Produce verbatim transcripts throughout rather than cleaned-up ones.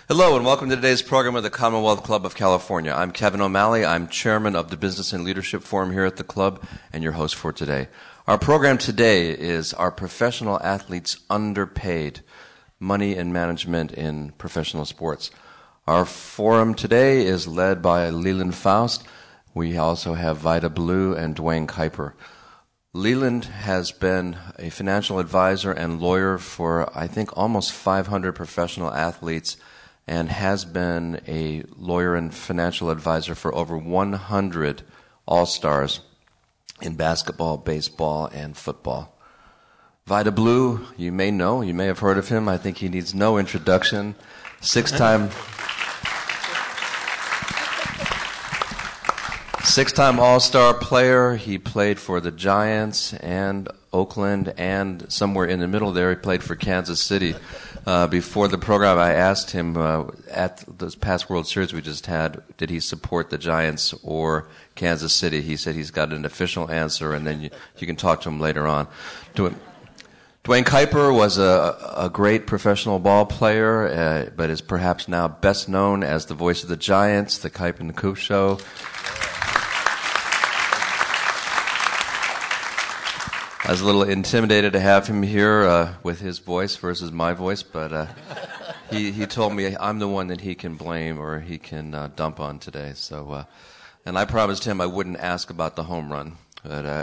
Hello and welcome to today's program of the Commonwealth Club of California. I'm Kevin O'Malley. I'm chairman of the Business and Leadership Forum here at the club and your host for today. Our program today is Are Professional Athletes Underpaid? Money and Management in Professional Sports. Our forum today is led by Leland Faust. We also have Vida Blue and Dwayne Kuiper. Leland has been a financial advisor and lawyer for, I think, almost five hundred professional athletes, and has been a lawyer and financial advisor for over one hundred All-Stars in basketball, baseball, and football. Vida Blue, you may know, you may have heard of him. I think he needs no introduction. Six-time, six-time All-Star player. He played for the Giants and Oakland, and somewhere in the middle there, he played for Kansas City. Uh, before the program, I asked him uh, at this past World Series we just had, did he support the Giants or Kansas City? He said he's got an official answer, and then you, you can talk to him later on. Dwayne, Dwayne Kuiper was a, a great professional ball player, uh, but is perhaps now best known as the voice of the Giants, the Kuip and the Coop Show. I was a little intimidated to have him here uh, with his voice versus my voice, but uh, he he told me I'm the one that he can blame or he can uh, dump on today. So, uh, and I promised him I wouldn't ask about the home run, but uh,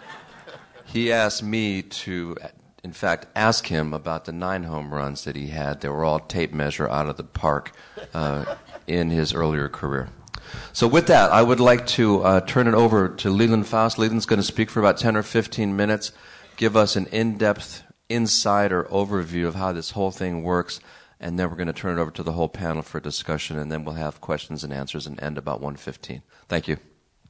he asked me to, in fact, ask him about the nine home runs that he had. They were all tape measure out of the park uh, in his earlier career. So with that, I would like to uh, turn it over to Leland Faust. Leland's going to speak for about ten or fifteen minutes, give us an in-depth insider overview of how this whole thing works, and then we're going to turn it over to the whole panel for discussion, and then we'll have questions and answers and end about one fifteen. Thank you.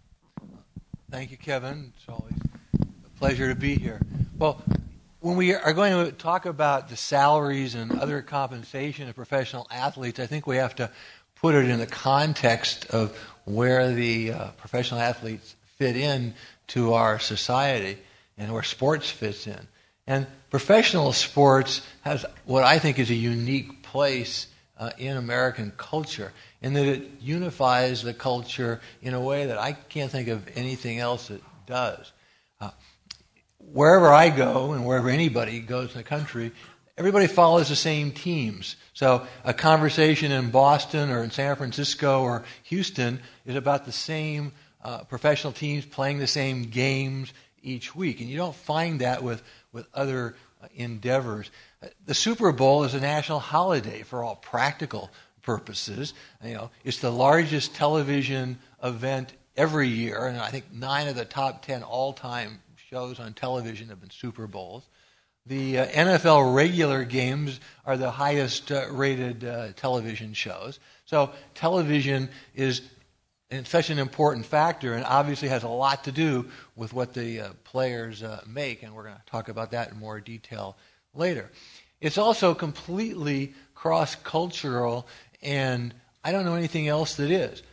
Thank you, Kevin. It's always a pleasure to be here. Well, when we are going to talk about the salaries and other compensation of professional athletes, I think we have to put it in the context of where the uh, professional athletes fit in to our society and where sports fits in. And professional sports has what I think is a unique place uh, in American culture, in that it unifies the culture in a way that I can't think of anything else that does. Uh, wherever I go and wherever anybody goes in the country, everybody follows the same teams. So a conversation in Boston or in San Francisco or Houston is about the same uh, professional teams playing the same games each week. And you don't find that with, with other uh, endeavors. Uh, the Super Bowl is a national holiday for all practical purposes. You know, it's the largest television event every year, and I think nine of the top ten all-time shows on television have been Super Bowls. The uh, N F L regular games are the highest uh, rated uh, television shows. So television is in such an important factor and obviously has a lot to do with what the uh, players uh, make, and we're going to talk about that in more detail later. It's also completely cross-cultural, and I don't know anything else that is.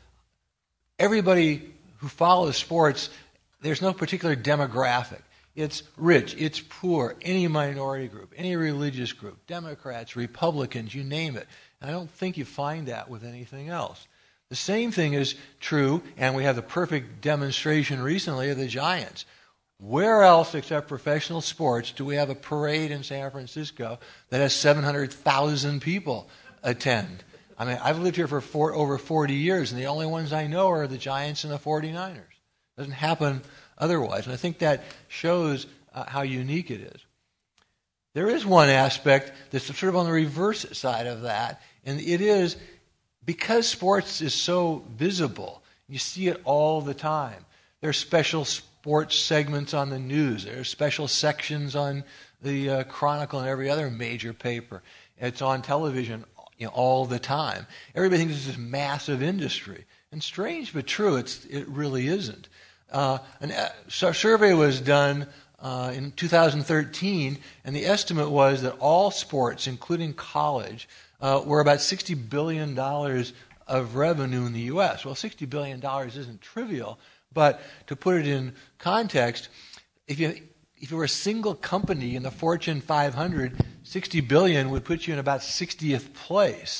Everybody who follows sports, there's no particular demographic. It's rich, it's poor, any minority group, any religious group, Democrats, Republicans, you name it. And I don't think you find that with anything else. The same thing is true, and we have the perfect demonstration recently of the Giants. Where else except professional sports do we have a parade in San Francisco that has seven hundred thousand people attend? I mean, I've lived here for four, over forty years, and the only ones I know are the Giants and the forty-niners. It doesn't happen otherwise. And I think that shows uh, how unique it is. There is one aspect that's sort of on the reverse side of that, and it is because sports is so visible, you see it all the time. There are special sports segments on the news. There are special sections on the uh, Chronicle and every other major paper. It's on television, you know, all the time. Everybody thinks it's this massive industry. And strange but true, it's, it really isn't. Uh, an, a survey was done uh, in two thousand thirteen, and the estimate was that all sports, including college, uh, were about sixty billion dollars of revenue in the U S. Well, sixty billion dollars isn't trivial, but to put it in context, if you if you were a single company in the Fortune five hundred, sixty billion dollars would put you in about sixtieth place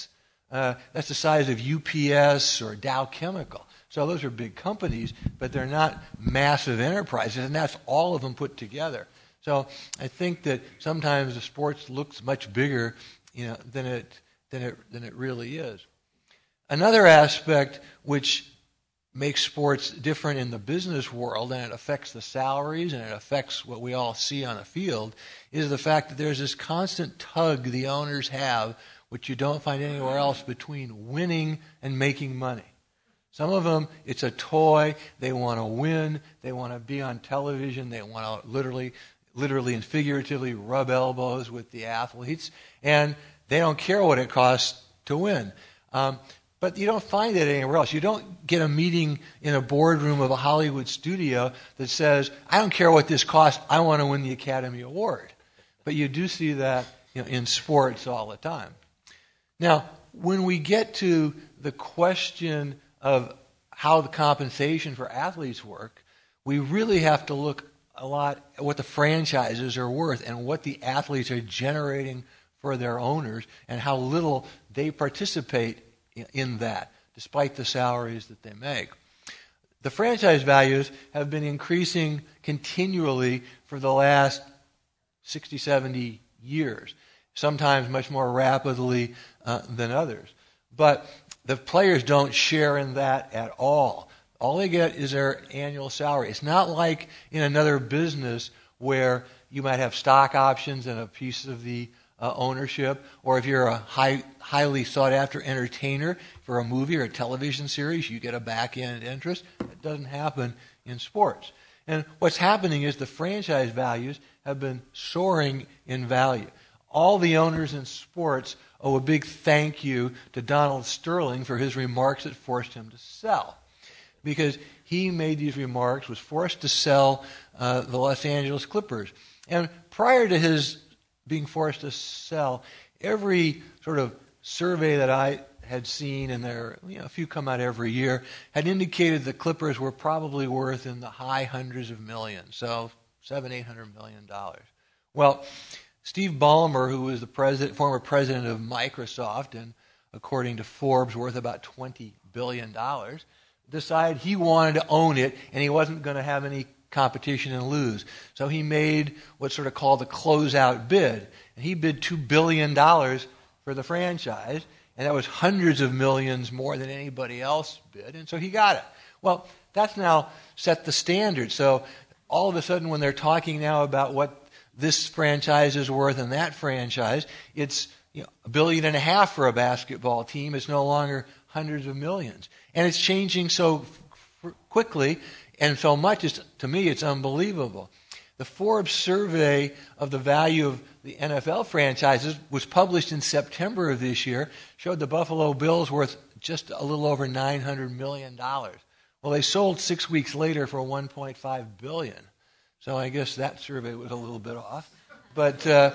Uh, that's the size of U P S or Dow Chemical. So those are big companies, but they're not massive enterprises, and that's all of them put together. So I think that sometimes the sports looks much bigger, you know, than it than it than it really is. Another aspect which makes sports different in the business world, and it affects the salaries and it affects what we all see on the field, is the fact that there's this constant tug the owners have, which you don't find anywhere else, between winning and making money. Some of them, it's a toy. They want to win. They want to be on television. They want to literally, literally and figuratively rub elbows with the athletes, and they don't care what it costs to win. Um, but you don't find it anywhere else. You don't get a meeting in a boardroom of a Hollywood studio that says, I don't care what this costs, I want to win the Academy Award. But you do see that, you know, in sports all the time. Now, when we get to the question of how the compensation for athletes work, we really have to look a lot at what the franchises are worth and what the athletes are generating for their owners and how little they participate in that, despite the salaries that they make. The franchise values have been increasing continually for the last sixty, seventy years, sometimes much more rapidly uh, than others. But the players don't share in that at all. All they get is their annual salary. It's not like in another business where you might have stock options and a piece of the uh, ownership, or if you're a high, highly sought-after entertainer for a movie or a television series, you get a back-end interest. It doesn't happen in sports. And what's happening is the franchise values have been soaring in value. All the owners in sports owe a big thank you to Donald Sterling for his remarks that forced him to sell. Because he made these remarks, was forced to sell uh, the Los Angeles Clippers. And prior to his being forced to sell, every sort of survey that I had seen, and there you know, a few come out every year, had indicated the Clippers were probably worth in the high hundreds of millions, so seven, eight hundred million dollars. Well, Steve Ballmer, who was the president, former president of Microsoft, and according to Forbes, worth about twenty billion dollars, decided he wanted to own it, and he wasn't going to have any competition and lose. So he made what's sort of called the closeout bid, and he bid two billion dollars for the franchise, and that was hundreds of millions more than anybody else bid, and so he got it. Well, that's now set the standard. So all of a sudden, when they're talking now about what this franchise is worth and that franchise, it's you know, a billion and a half for a basketball team. It's no longer hundreds of millions. And it's changing so f- quickly and so much, it's, to me, it's unbelievable. The Forbes survey of the value of the N F L franchises was published in September of this year, showed the Buffalo Bills worth just a little over nine hundred million dollars. Well, they sold six weeks later for one point five billion dollars. So I guess that survey was a little bit off. But uh,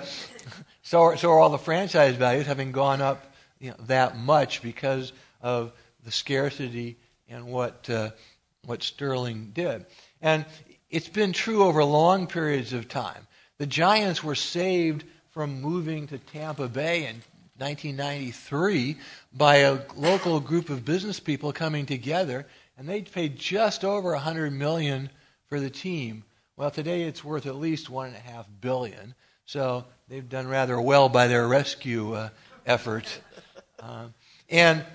so, so are all the franchise values, having gone up you know, that much because of the scarcity and what uh, what Sterling did. And it's been true over long periods of time. The Giants were saved from moving to Tampa Bay in nineteen ninety-three by a local group of business people coming together, and they paid just over one hundred million dollars for the team. Well, today it's worth at least one and a half billion. So they've done rather well by their rescue uh, effort. Uh, and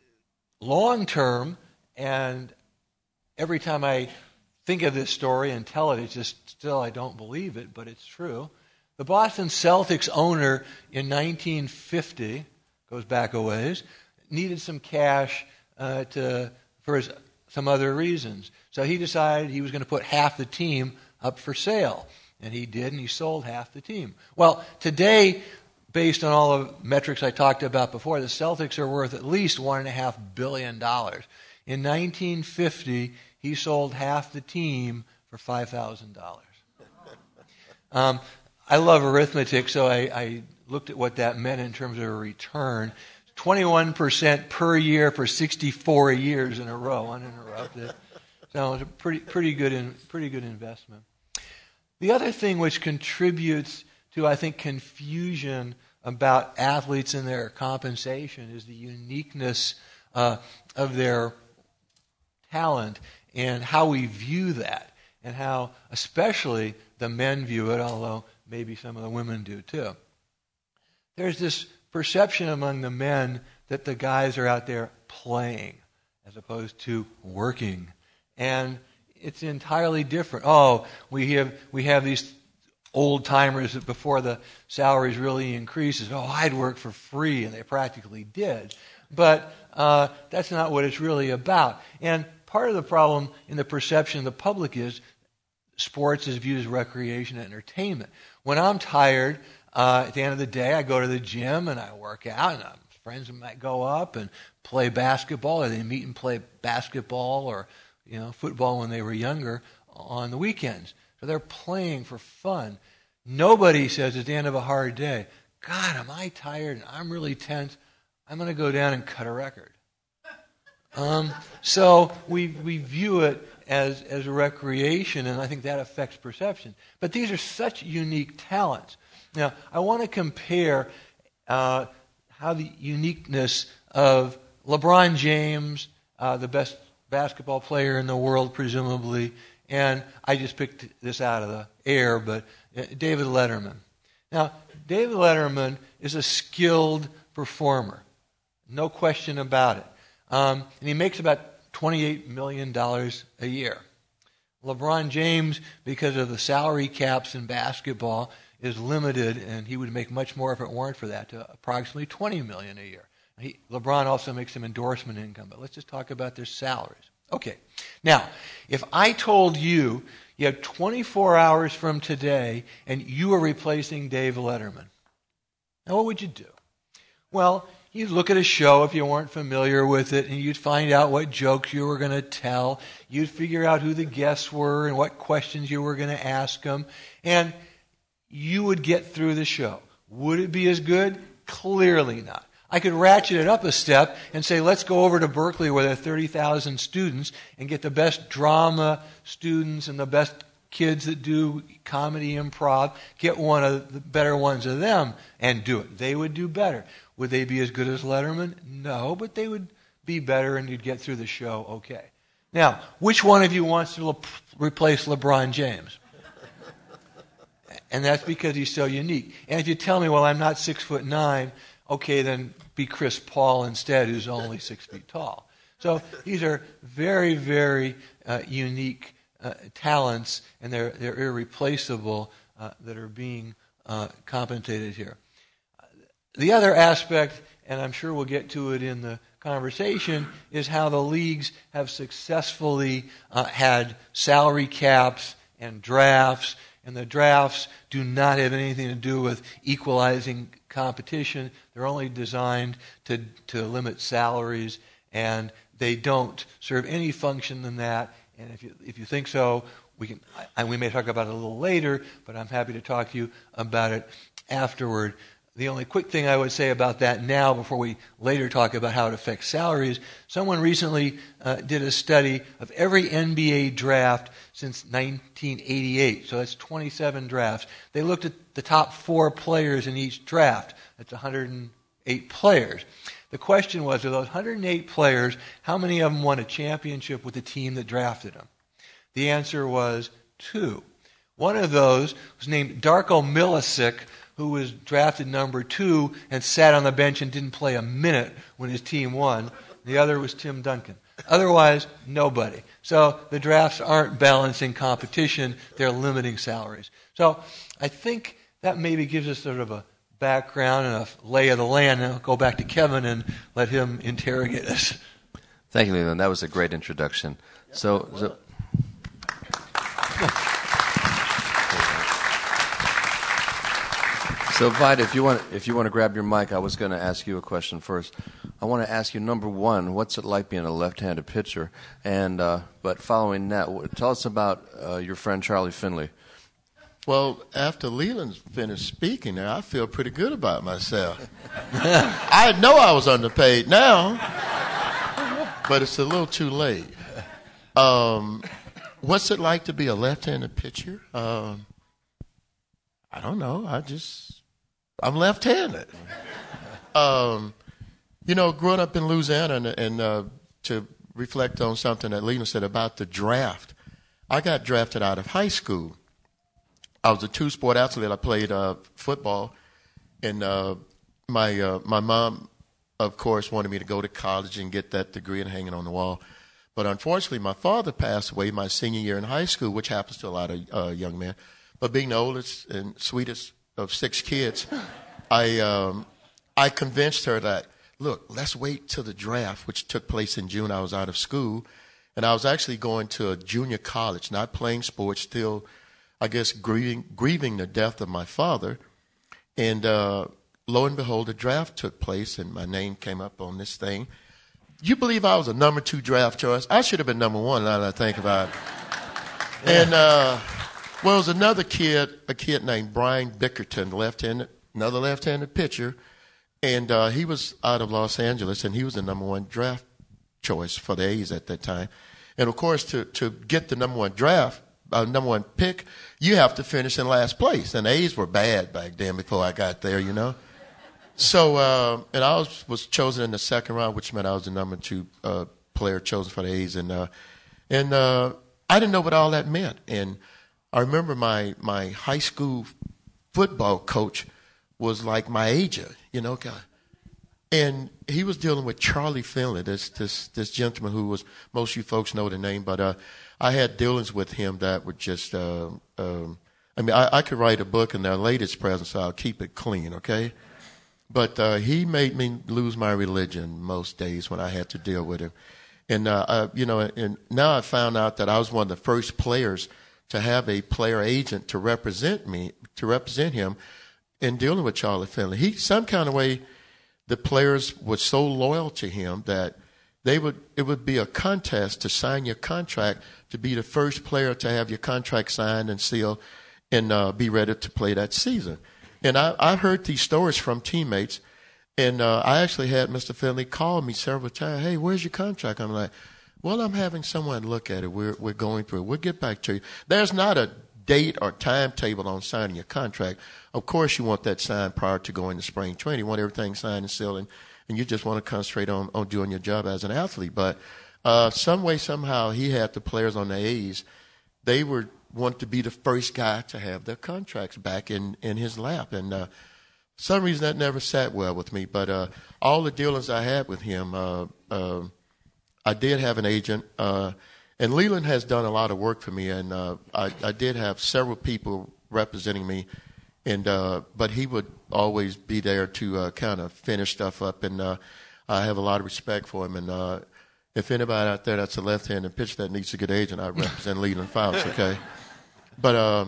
long term, and every time I think of this story and tell it, it's just still I don't believe it, but it's true. The Boston Celtics owner in nineteen fifty, goes back a ways, needed some cash uh, to for his, some other reasons. So he decided he was going to put half the team up for sale. And he did, and he sold half the team. Well, today, based on all the metrics I talked about before, the Celtics are worth at least one point five billion dollars. In nineteen fifty, he sold half the team for five thousand dollars. Um, I love arithmetic, so I, I looked at what that meant in terms of a return. twenty-one percent per year for sixty-four years in a row, uninterrupted. So it's a pretty, pretty good, in, pretty good investment. The other thing which contributes to, I think, confusion about athletes and their compensation is the uniqueness uh, of their talent and how we view that, and how especially the men view it, although maybe some of the women do too. There's this perception among the men that the guys are out there playing as opposed to working. And it's entirely different. Oh, we have we have these old timers that before the salaries really increases, oh, I'd work for free, and they practically did. But uh, that's not what it's really about. And part of the problem in the perception of the public is sports is viewed as recreation and entertainment. When I'm tired, uh, at the end of the day, I go to the gym and I work out, and I'm, friends might go up and play basketball, or they meet and play basketball or you know football when they were younger on the weekends. So they're playing for fun. Nobody says at the end of a hard day, God, am I tired and I'm really tense, I'm going to go down and cut a record. Um, so we we view it as, as a recreation, and I think that affects perception. But these are such unique talents. Now, I want to compare uh, how the uniqueness of LeBron James, uh, the best basketball player in the world, presumably, and I just picked this out of the air, but uh, David Letterman. Now, David Letterman is a skilled performer, no question about it. Um, and he makes about twenty-eight million dollars a year. LeBron James, because of the salary caps in basketball, is limited, and he would make much more if it weren't for that, to approximately twenty million dollars a year. He, LeBron also makes some endorsement income, but let's just talk about their salaries. Okay, now, if I told you you have twenty-four hours from today and you are replacing Dave Letterman, now what would you do? Well, you'd look at a show if you weren't familiar with it, and you'd find out what jokes you were going to tell. You'd figure out who the guests were and what questions you were going to ask them, and you would get through the show. Would it be as good? Clearly not. I could ratchet it up a step and say, let's go over to Berkeley where there are thirty thousand students and get the best drama students and the best kids that do comedy improv, get one of the better ones of them and do it. They would do better. Would they be as good as Letterman? No, but they would be better and you'd get through the show okay. Now, which one of you wants to le- replace LeBron James? And that's because he's so unique. And if you tell me, well, I'm not six foot nine, okay, then be Chris Paul instead, who's only six feet tall. So these are very, very uh, unique uh, talents, and they're they're irreplaceable uh, that are being uh, compensated here. The other aspect, and I'm sure we'll get to it in the conversation, is how the leagues have successfully uh, had salary caps and drafts, and the drafts do not have anything to do with equalizing competition. They're only designed to, to limit salaries, and they don't serve any function than that. And if you if you think so, we can. And we may talk about it a little later, but I'm happy to talk to you about it afterward. The only quick thing I would say about that now, before we later talk about how it affects salaries, someone recently uh, did a study of every N B A draft since nineteen eighty-eight. So that's twenty-seven drafts. They looked at the top four players in each draft. That's one hundred eight players. The question was, of those one hundred eight players, how many of them won a championship with the team that drafted them? The answer was two. One of those was named Darko Milicic, who was drafted number two and sat on the bench and didn't play a minute when his team won. The other was Tim Duncan. Otherwise, nobody. So the drafts aren't balancing competition, they're limiting salaries. So I think that maybe gives us sort of a background and a lay of the land. And I'll go back to Kevin and let him interrogate us. Thank you, Leland. That was a great introduction. Yep, so, so So, Vida, if you want, if you want to grab your mic, I was going to ask you a question first. I want to ask you, number one, what's it like being a left-handed pitcher? And uh, but following that, tell us about uh, your friend Charlie Finley. Well, after Leland's finished speaking, there, I feel pretty good about myself. I know I was underpaid now, but it's a little too late. Um, what's it like to be a left-handed pitcher? Um, I don't know. I just I'm left-handed. um, you know, growing up in Louisiana, and, and uh, to reflect on something that Leland said about the draft, I got drafted out of high school. I was a two-sport athlete. I played uh, football, and uh, my uh, my mom, of course, wanted me to go to college and get that degree and hang it on the wall. But unfortunately, my father passed away my senior year in high school, which happens to a lot of uh, young men. But being the oldest and sweetest of six kids, I um, I convinced her that, look, let's wait till the draft, which took place in June. I was out of school, and I was actually going to a junior college, not playing sports, still, I guess, grieving, grieving the death of my father. And uh, lo and behold, the draft took place, and my name came up on this thing. You believe I was a number two draft choice? I should have been number one, now that I think about it. Yeah. And, uh, well, there was another kid, a kid named Brian Bickerton, left-handed, another left-handed pitcher, and uh, he was out of Los Angeles, and he was the number one draft choice for the A's at that time. And, of course, to, to get the number one draft, uh, number one pick, you have to finish in last place. And the A's were bad back then before I got there, you know. So, uh, and I was, was chosen in the second round, which meant I was the number two uh, player chosen for the A's. And uh, and uh, I didn't know what all that meant. And I remember my, my high school football coach was like my agent, you know. And he was dealing with Charlie Finley, this this this gentleman who was, most of you folks know the name, but uh, I had dealings with him that were just, uh, um, I mean, I, I could write a book in their latest present, so I'll keep it clean, okay? But uh, he made me lose my religion most days when I had to deal with him. And, uh, I, you know, and now I found out that I was one of the first players to have a player agent to represent me, to represent him in dealing with Charlie Finley. He, some kind of way, the players were so loyal to him that they would, it would be a contest to sign your contract to be the first player to have your contract signed and sealed and uh, be ready to play that season. And I, I heard these stories from teammates, and uh, I actually had Mister Finley call me several times. Hey, where's your contract? I'm like, well, I'm having someone look at it. We're we're going through it. We'll get back to you. There's not a date or timetable on signing your contract. Of course, you want that signed prior to going to spring training. You want everything signed and sealed, and, and you just want to concentrate on, on doing your job as an athlete. But uh, some way, somehow, he had the players on the A's. They were want to be the first guy to have their contracts back in, in his lap. And uh, for some reason that never sat well with me. But uh, all the dealings I had with him, uh, uh, I did have an agent. Uh, and Leland has done a lot of work for me. And uh, I, I did have several people representing me. And uh, but he would always be there to uh, kind of finish stuff up. And uh, I have a lot of respect for him. And uh, if anybody out there that's a left-handed pitcher that needs a good agent, I represent Leland Fouts, okay? But uh,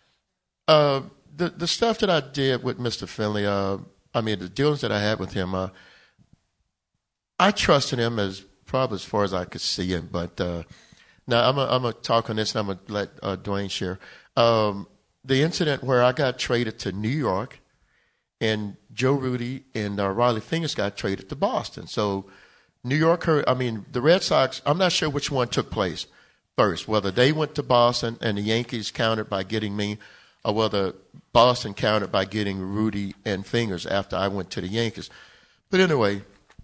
uh, the the stuff that I did with Mister Finley, uh, I mean, the dealings that I had with him, uh, I trusted him as probably as far as I could see him. But uh, now I'm going to talk on this, and I'm going to let uh, Dwayne share. Um, the incident where I got traded to New York, and Joe Rudy and uh, Riley Fingers got traded to Boston. So New York, I mean, the Red Sox, I'm not sure which one took place first, whether they went to Boston and the Yankees countered by getting me, or whether Boston countered by getting Rudy and Fingers after I went to the Yankees. But anyway,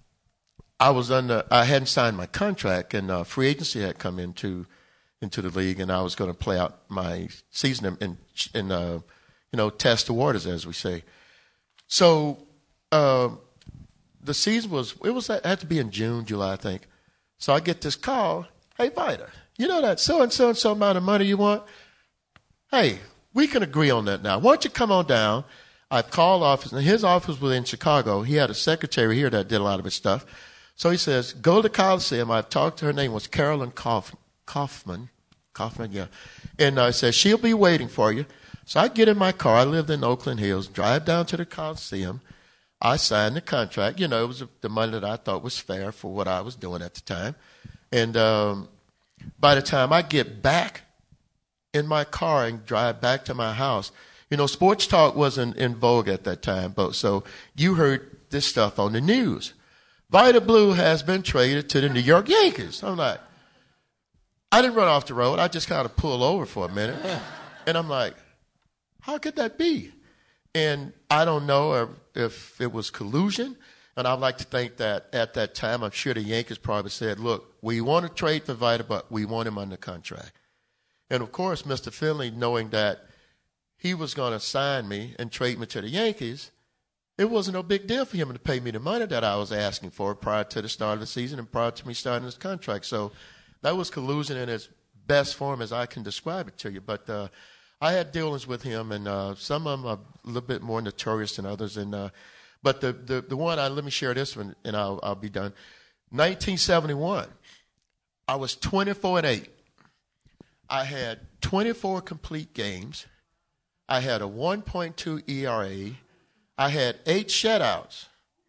I was under, I hadn't signed my contract, and uh, free agency had come into into the league, and I was going to play out my season and, and uh, you know, test the waters, as we say. So uh, the season was, it was it had to be in June, July, I think. So I get this call, hey, Vida, you know that so-and-so and so amount of money you want? Hey, we can agree on that now. Why don't you come on down? I've called office, and his office was in Chicago. He had a secretary here that did a lot of his stuff. So he says, go to the Coliseum. I've talked to her. Her name was Carolyn Kauf, Kaufman. Kaufman, yeah. And I uh, said, she'll be waiting for you. So I get in my car. I lived in Oakland Hills, drive down to the Coliseum. I signed the contract. You know, it was the money that I thought was fair for what I was doing at the time. And um, by the time I get back in my car and drive back to my house, you know, sports talk wasn't in vogue at that time, but so you heard this stuff on the news. Vida Blue has been traded to the New York Yankees. I'm like, I didn't run off the road. I just kind of pulled over for a minute. And I'm like, how could that be? And I don't know if it was collusion. And I'd like to think that at that time, I'm sure the Yankees probably said, look, we want to trade for Vita, but we want him under contract. And, of course, Mister Finley, knowing that he was going to sign me and trade me to the Yankees, it wasn't no big deal for him to pay me the money that I was asking for prior to the start of the season and prior to me starting this contract. So that was collusion in its best form as I can describe it to you. But uh, I had dealings with him, and uh, some of them are a little bit more notorious than others. And uh, But the, the, the one, I, let me share this one, and I'll, I'll be done. nineteen seventy-one, I was twenty-four and eight. I had twenty-four complete games. I had a one point two E R A. I had eight shutouts.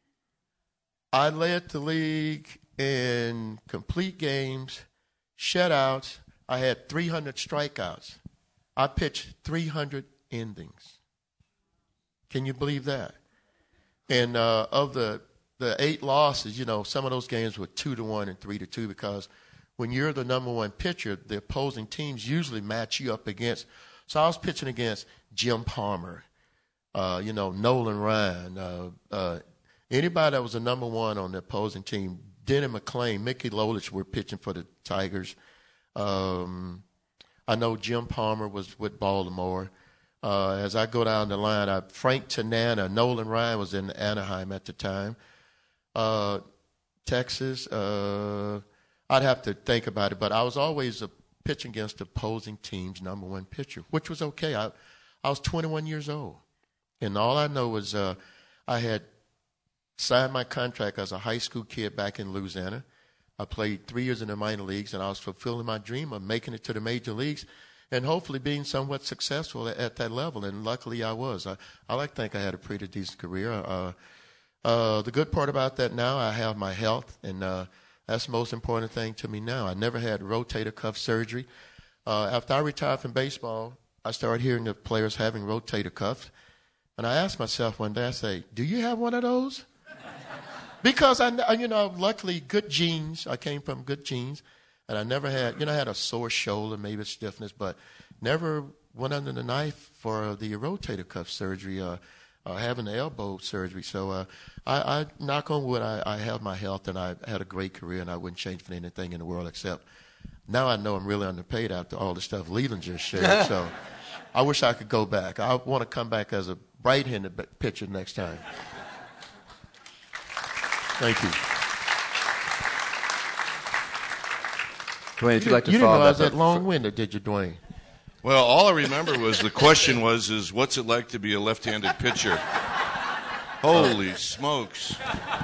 I led the league in complete games, shutouts. I had three hundred strikeouts. I pitched three hundred innings. Can you believe that? And uh, of the, the eight losses, you know, some of those games were two to one and three to two because when you're the number one pitcher, the opposing teams usually match you up against. So I was pitching against Jim Palmer, uh, you know, Nolan Ryan, uh, uh, anybody that was the number one on the opposing team. Denny McClain, Mickey Lolich were pitching for the Tigers. Um, I know Jim Palmer was with Baltimore. Uh, as I go down the line, I, Frank Tanana, Nolan Ryan was in Anaheim at the time. Uh, Texas, uh, I'd have to think about it, but I was always a pitching against opposing team's number one pitcher, which was okay. I, I was twenty-one years old, and all I know was uh, I had signed my contract as a high school kid back in Louisiana. I played three years in the minor leagues, and I was fulfilling my dream of making it to the major leagues and hopefully being somewhat successful at, at that level, and luckily I was. I, I like to think I had a pretty decent career. Uh, uh, the good part about that now, I have my health, and uh, that's the most important thing to me now. I never had rotator cuff surgery. Uh, after I retired from baseball, I started hearing the players having rotator cuffs, and I asked myself one day, I say, do you have one of those? Because, I, you know, luckily good genes, I came from good genes, and I never had, you know, I had a sore shoulder, maybe stiffness, but never went under the knife for the rotator cuff surgery, uh, uh, having the elbow surgery. So uh, I, I, knock on wood, I, I held my health, and I had a great career, and I wouldn't change for anything in the world except now I know I'm really underpaid after all the stuff Leland just shared. So I wish I could go back. I want to come back as a right-handed pitcher next time. Thank you. Dwayne, if you'd like to you didn't follow know I was that, that long-winded, did you, Dwayne? Well, all I remember was the question was, is what's it like to be a left-handed pitcher? Holy smokes.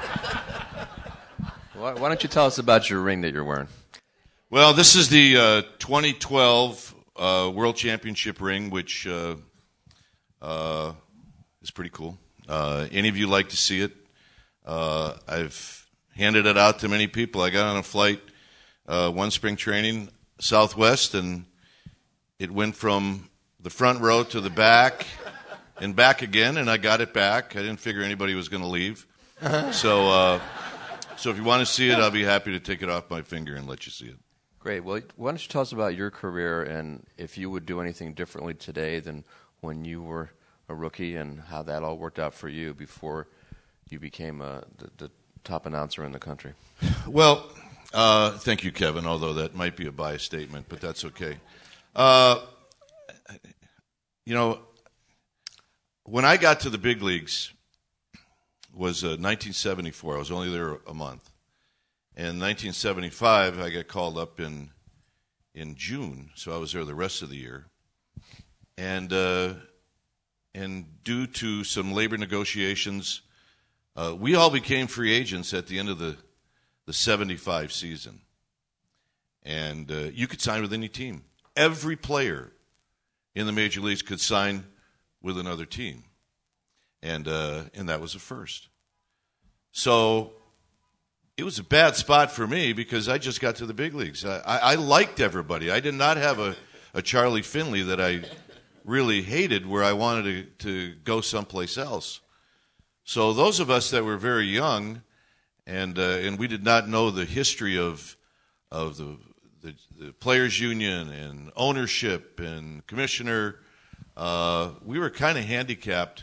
Why, why don't you tell us about your ring that you're wearing? Well, this is the uh, twenty twelve uh, World Championship ring, which uh, uh, is pretty cool. Uh, any of you like to see it? Uh, I've handed it out to many people. I got on a flight uh, one spring training, Southwest, and it went from the front row to the back and back again, and I got it back. I didn't figure anybody was going to leave. So, uh, so if you want to see it, I'll be happy to take it off my finger and let you see it. Great. Well, why don't you tell us about your career and if you would do anything differently today than when you were a rookie and how that all worked out for you before you became uh, the, the top announcer in the country? Well, uh, thank you, Kevin, although that might be a biased statement, but that's okay. Uh, you know, when I got to the big leagues was uh, nineteen seventy-four. I was only there a month. In nineteen seventy-five, I got called up in in June, so I was there the rest of the year. And uh, and due to some labor negotiations, uh, we all became free agents at the end of the, the seventy-five season. And uh, you could sign with any team. Every player in the major leagues could sign with another team. And uh, and that was a first. So it was a bad spot for me because I just got to the big leagues. I, I, I liked everybody. I did not have a, a Charlie Finley that I really hated where I wanted to, to go someplace else. So those of us that were very young and uh, and we did not know the history of of the, the, the players' union and ownership and commissioner, uh, we were kind of handicapped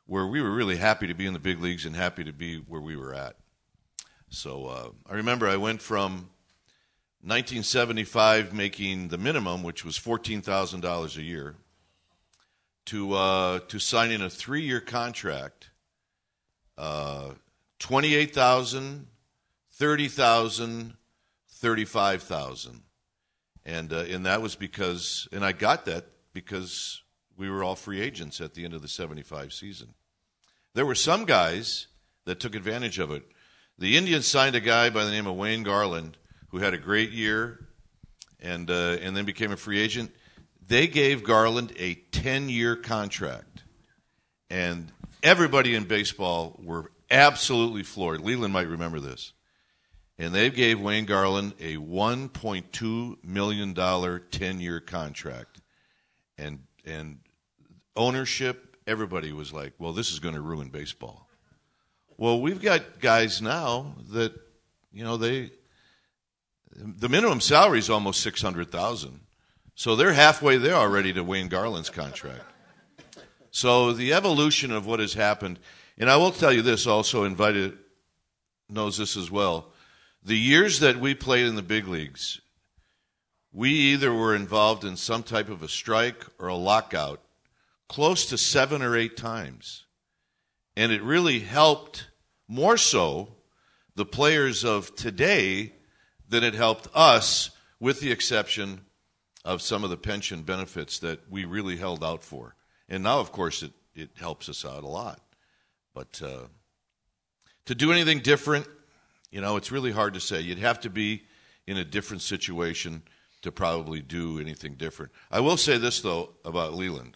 where we were really happy to be in the big leagues and happy to be where we were at. So uh, I remember I went from nineteen seventy-five making the minimum, which was fourteen thousand dollars a year, to uh, to signing a three-year contract, uh, twenty-eight thousand dollars, thirty thousand dollars, thirty-five thousand dollars. And, uh, and that was because, and I got that because we were all free agents at the end of the seventy-five season. There were some guys that took advantage of it. The Indians signed a guy by the name of Wayne Garland who had a great year and uh, and then became a free agent. They gave Garland a ten-year contract. And everybody in baseball were absolutely floored. Leland might remember this. And they gave Wayne Garland a one point two million dollars ten-year contract. And and ownership, everybody was like, well, this is going to ruin baseball. Well, we've got guys now that, you know, they the minimum salary is almost six hundred thousand dollars. So they're halfway there already to Wayne Garland's contract. So the evolution of what has happened, and I will tell you this also, Invited knows this as well. The years that we played in the big leagues, we either were involved in some type of a strike or a lockout close to seven or eight times. And it really helped more so the players of today than it helped us, with the exception of some of the pension benefits that we really held out for. And now, of course, it, it helps us out a lot. But uh, to do anything different, you know, it's really hard to say. You'd have to be in a different situation to probably do anything different. I will say this, though, about Leland.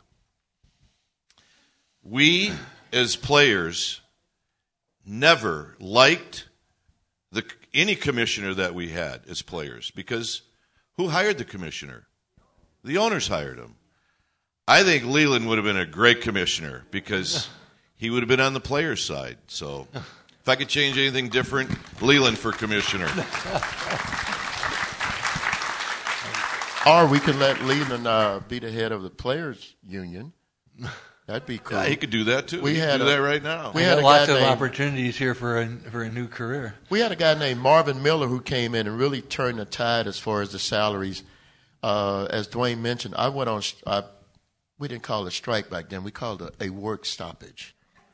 We, as players, never liked the any commissioner that we had as players, because who hired the commissioner? The owners hired him. I think Leland would have been a great commissioner because he would have been on the players' side. So if I could change anything different, Leland for commissioner. Or we could let Leland uh, be the head of the players' union. That'd be cool. Yeah, he could do that too. We he had could do a, that right now. We We had had a lots guy of named, opportunities here for a for a new career. We had a guy named Marvin Miller who came in and really turned the tide as far as the salaries. Uh, as Dwayne mentioned, I went on. I, we didn't call it a strike back then. We called it a work stoppage.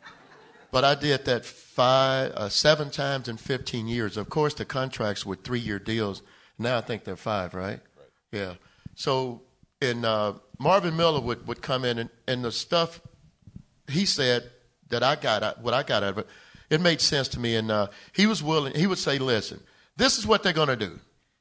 But I did that five, uh, seven times in fifteen years. Of course, the contracts were three-year deals. Now I think they're five, right? Right. Yeah. So, and uh, Marvin Miller would, would come in, and, and the stuff he said that I got, what I got out of it, it made sense to me. And uh, he was willing. He would say, "Listen, this is what they're going to do."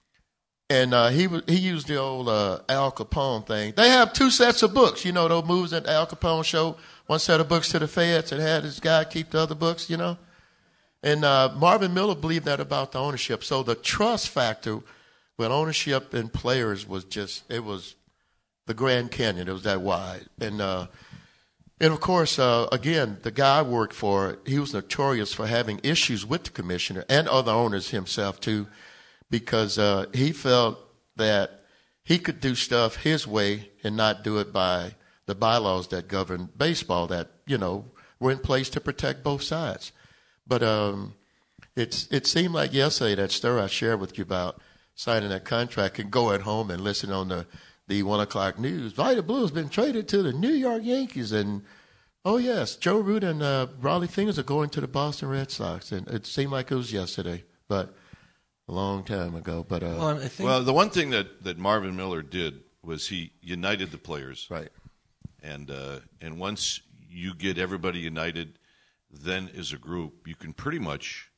And uh, he he used the old uh, Al Capone thing. They have two sets of books. You know those movies that Al Capone showed? One set of books to the feds and had his guy keep the other books, you know? And uh, Marvin Miller believed that about the ownership. So the trust factor with ownership and players was just, it was the Grand Canyon. It was that wide. And, uh, and of course, uh, again, the guy I worked for, he was notorious for having issues with the commissioner and other owners himself, too, because uh, he felt that he could do stuff his way and not do it by the bylaws that govern baseball that, you know, were in place to protect both sides. But um, it's it seemed like yesterday that story I shared with you about signing that contract and go at home and listen on the, the one o'clock news. Vida Blue has been traded to the New York Yankees. And, oh, yes, Joe Root and uh, Raleigh Fingers are going to the Boston Red Sox. And it seemed like it was yesterday, but a long time ago. But uh, Well, I think Well, the one thing that, that Marvin Miller did was he united the players. right. And uh, and once you get everybody united, then as a group, you can pretty much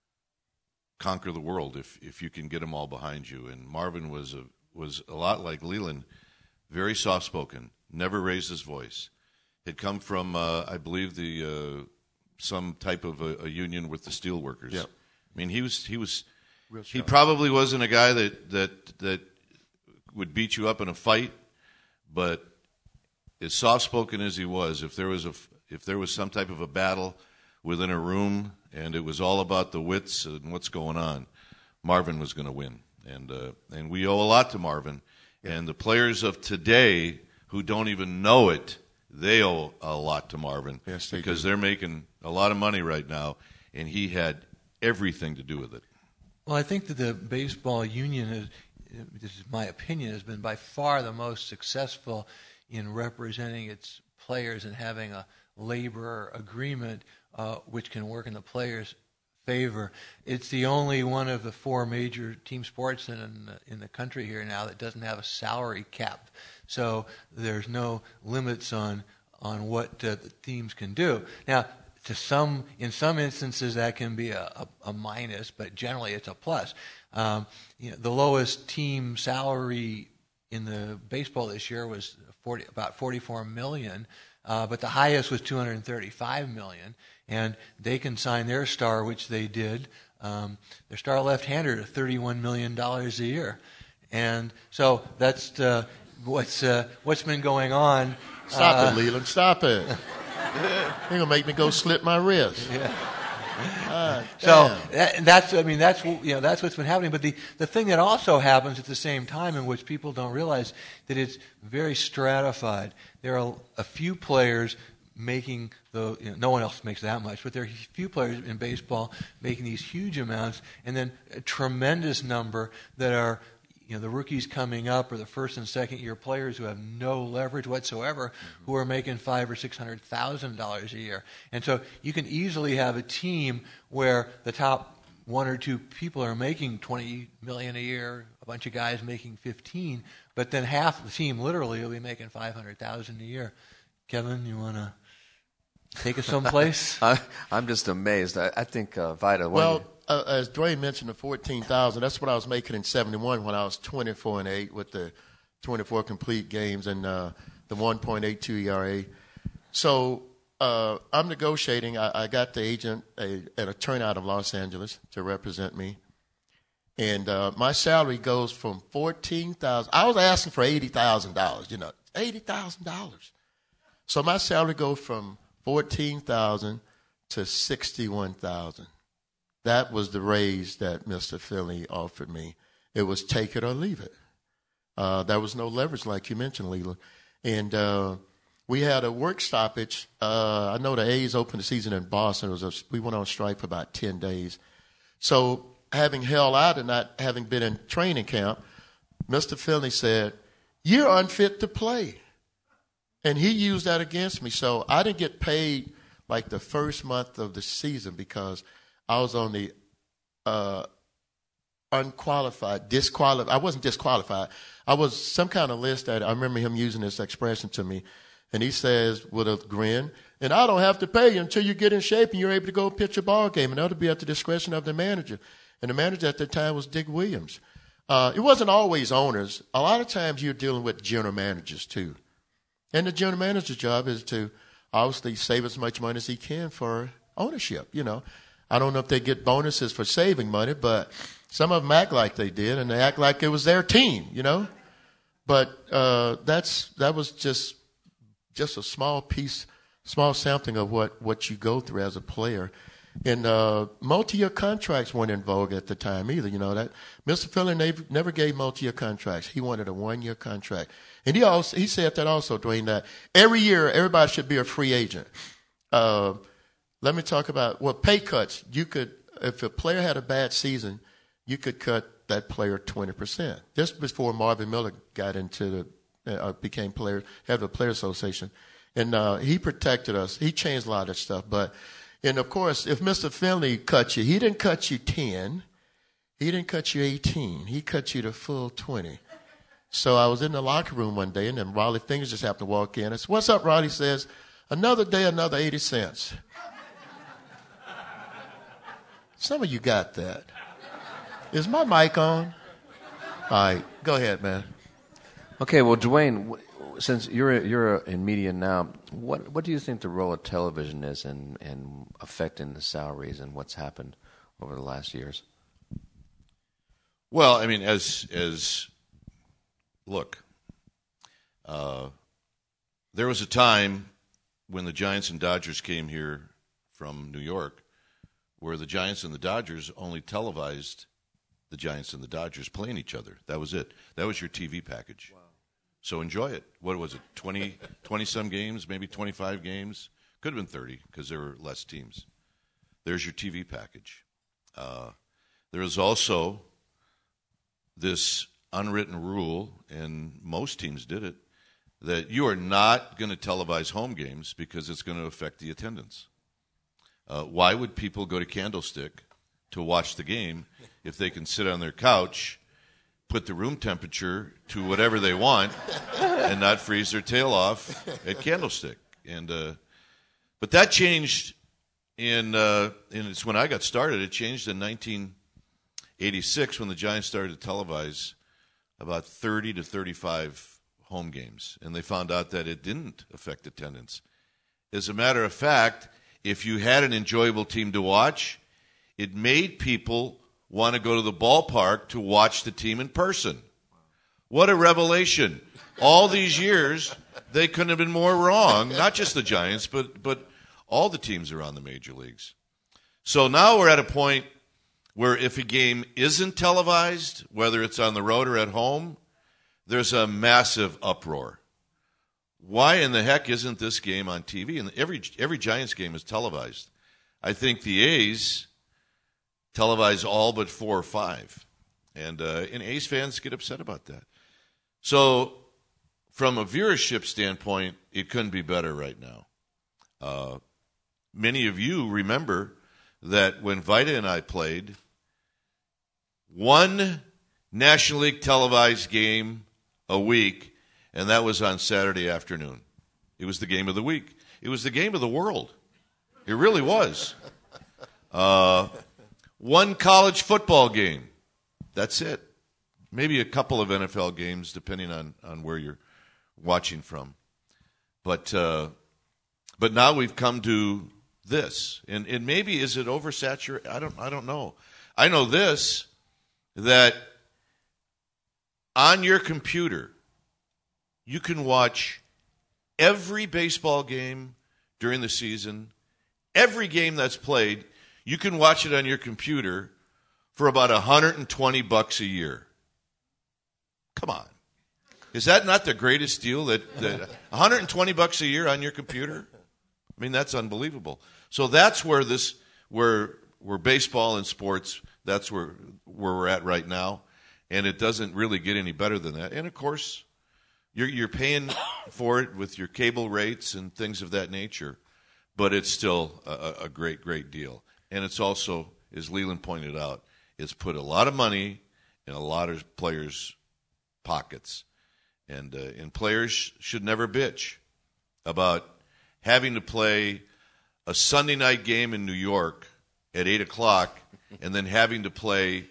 conquer the world if, if you can get them all behind you. And Marvin was a was a lot like Leland, very soft spoken, never raised his voice. Had come from uh, I believe the uh, some type of a, a union with the steel workers. Yep. I mean he was he was Real he sharp. probably wasn't a guy that that that would beat you up in a fight, but as soft-spoken as he was, if there was a if there was some type of a battle within a room and it was all about the wits and what's going on, Marvin was going to win, and uh, and we owe a lot to Marvin. And the players of today who don't even know it they owe a lot to Marvin Yes, they because do. they're making a lot of money right now, and he had everything to do with it. Well, I think that the baseball union is, this is my opinion, has been by far the most successful in representing its players and having a labor agreement uh, which can work in the players' favor. It's the only one of the four major team sports in in the, in the country here now that doesn't have a salary cap. So there's no limits on on what uh, the teams can do. Now, to some, in some instances, that can be a, a, a minus, but generally it's a plus. Um, you know, the lowest team salary in the baseball this year was forty, about forty-four million, uh, but the highest was two hundred thirty-five million, and they can sign their star, which they did, um, their star left-hander to thirty-one million dollars a year, and so that's uh, what's uh, what's been going on. Stop uh, it, Leland. Stop it. You're going to make me go slit my wrist. Yeah. Ah, So damn. that, that's, I mean, that's you know, that's what's been happening. But the, the thing that also happens at the same time, in which people don't realize, that it's very stratified. There are a few players making the, you know, no one else makes that much, but there are a few players in baseball making these huge amounts, and then a tremendous number that are, you know, the rookies coming up or the first and second year players who have no leverage whatsoever, mm-hmm. who are making five or six hundred thousand dollars a year. And so you can easily have a team where the top one or two people are making twenty million a year, a bunch of guys making fifteen, but then half the team literally will be making five hundred thousand a year. Kevin, you want to take us someplace? I, I'm just amazed. I, I think uh, Vida. Well, uh, as Dwayne mentioned, the fourteen thousand. That's what I was making in seventy-one when I was twenty-four and eight with the twenty-four complete games and uh, the one point eight two E R A. So uh, I'm negotiating. I, I got the agent a, at a turnout of Los Angeles to represent me, and uh, my salary goes from fourteen thousand. I was asking for eighty thousand dollars. You know, eighty thousand dollars. So my salary goes from fourteen thousand to sixty-one thousand. That was the raise that Mister Finley offered me. It was take it or leave it. Uh, there was no leverage, like you mentioned, Leland. And uh, we had a work stoppage. Uh, I know the A's opened the season in Boston. It was a, we went on strike for about ten days. So having held out and not having been in training camp, Mister Finley said, "You're unfit to play." And he used that against me. So I didn't get paid like the first month of the season because I was on the uh, unqualified, disqualified. I wasn't disqualified. I was some kind of list that I remember him using this expression to me. And he says with a grin, "And I don't have to pay you until you get in shape and you're able to go pitch a ball game. And that'll be at the discretion of the manager." And the manager at the time was Dick Williams. Uh, it wasn't always owners. A lot of times you're dealing with general managers too. And the general manager's job is to obviously save as much money as he can for ownership, you know. I don't know if they get bonuses for saving money, but some of them act like they did, and they act like it was their team, you know. But uh, that's that was just just a small piece, small sampling of what, what you go through as a player. And uh, multi-year contracts weren't in vogue at the time either, you know. That Mister Finley never, never gave multi-year contracts. He wanted a one-year contract. And he also he said that also, Dwayne, that every year everybody should be a free agent. Uh, let me talk about, well, pay cuts. You could, if a player had a bad season, you could cut that player twenty percent. Just before Marvin Miller got into the, uh, became player, had the player association. And uh, he protected us. He changed a lot of that stuff. But, and of course, if Mister Finley cut you, he didn't cut you ten. He didn't cut you eighteen. He cut you the full twenty. So I was in the locker room one day, and then Raleigh Fingers just happened to walk in. I said, "What's up, Raleigh?" Says, "Another day, another eighty cents. Some of you got that. Is my mic on? All right, go ahead, man. Okay, well, Dwayne, since you're you're in media now, what what do you think the role of television is in, in affecting the salaries and what's happened over the last years? Well, I mean, as as look, uh, there was a time when the Giants and Dodgers came here from New York, where the Giants and the Dodgers only televised the Giants and the Dodgers playing each other. That was it. That was your T V package. Wow. So enjoy it. What was it, twenty, twenty-some games, maybe twenty-five games? Could have been thirty because there were less teams. There's your T V package. Uh, there is also this unwritten rule, and most teams did it, that you are not going to televise home games because it's going to affect the attendance. Uh, why would people go to Candlestick to watch the game if they can sit on their couch, put the room temperature to whatever they want, and not freeze their tail off at Candlestick? And uh, but that changed in, uh, and it's when I got started. It changed in nineteen eighty-six when the Giants started to televise about thirty to thirty-five home games, and they found out that it didn't affect attendance. As a matter of fact, if you had an enjoyable team to watch, it made people want to go to the ballpark to watch the team in person. What a revelation. All these years, they couldn't have been more wrong, not just the Giants, but, but all the teams around the major leagues. So now we're at a point where if a game isn't televised, whether it's on the road or at home, there's a massive uproar. Why in the heck isn't this game on T V? And every every Giants game is televised. I think the A's televise all but four or five. And, uh, and A's fans get upset about that. So from a viewership standpoint, it couldn't be better right now. Uh, many of you remember that when Vida and I played, one National League televised game a week, and that was on Saturday afternoon. It was the game of the week. It was the game of the world. It really was. Uh, one college football game. That's it. Maybe a couple of N F L games, depending on, on where you're watching from. But uh, but now we've come to this, and and maybe is it oversaturated? I don't I don't know. I know this, that on your computer you can watch every baseball game during the season, every game that's played. You can watch it on your computer for about one hundred twenty bucks a year. Come on. Is that not the greatest deal? That, that one hundred twenty bucks a year on your computer? I mean, that's unbelievable. So that's where this, where where baseball and sports, that's where where we're at right now, and it doesn't really get any better than that. And of course, you're you're paying for it with your cable rates and things of that nature, but it's still a, a great great deal. And it's also, as Leland pointed out, it's put a lot of money in a lot of players' pockets. And, uh, and players should never bitch about having to play a Sunday night game in New York at eight o'clock and then having to play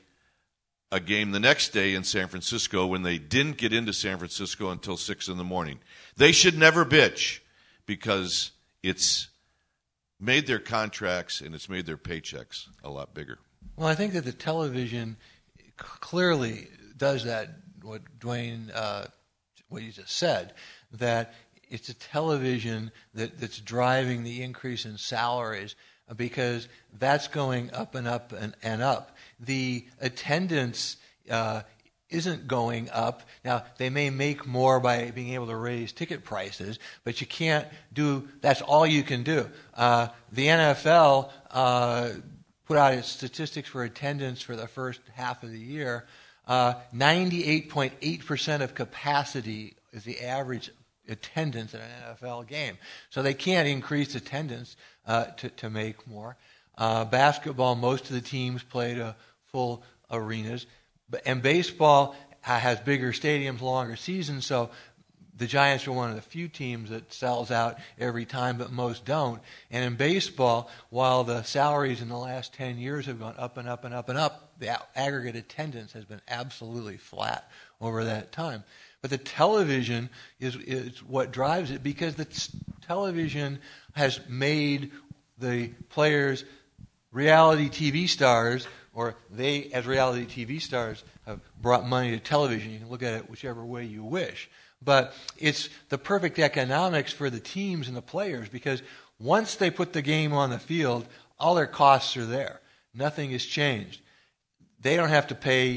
a game the next day in San Francisco when they didn't get into San Francisco until six in the morning. They should never bitch because it's made their contracts and it's made their paychecks a lot bigger. Well, I think that the television clearly does that, what Dwayne, uh, what you just said, that it's a television that, that's driving the increase in salaries because that's going up and up and, and up. The attendance uh, isn't going up. Now, they may make more by being able to raise ticket prices, but you can't do, that's all you can do. Uh, the N F L uh, put out its statistics for attendance for the first half of the year. Uh, ninety-eight point eight percent of capacity is the average attendance at an N F L game. So they can't increase attendance uh, to, to make more. Uh, basketball, most of the teams played uh, full arenas. And baseball has bigger stadiums, longer seasons, so the Giants are one of the few teams that sells out every time, but most don't. And in baseball, while the salaries in the last ten years have gone up and up and up and up, the aggregate attendance has been absolutely flat over that time. But the television is, is what drives it because the t- television has made the players reality T V stars, or they, as reality T V stars, have brought money to television. You can look at it whichever way you wish. But it's the perfect economics for the teams and the players because once they put the game on the field, all their costs are there. Nothing has changed. They don't have to pay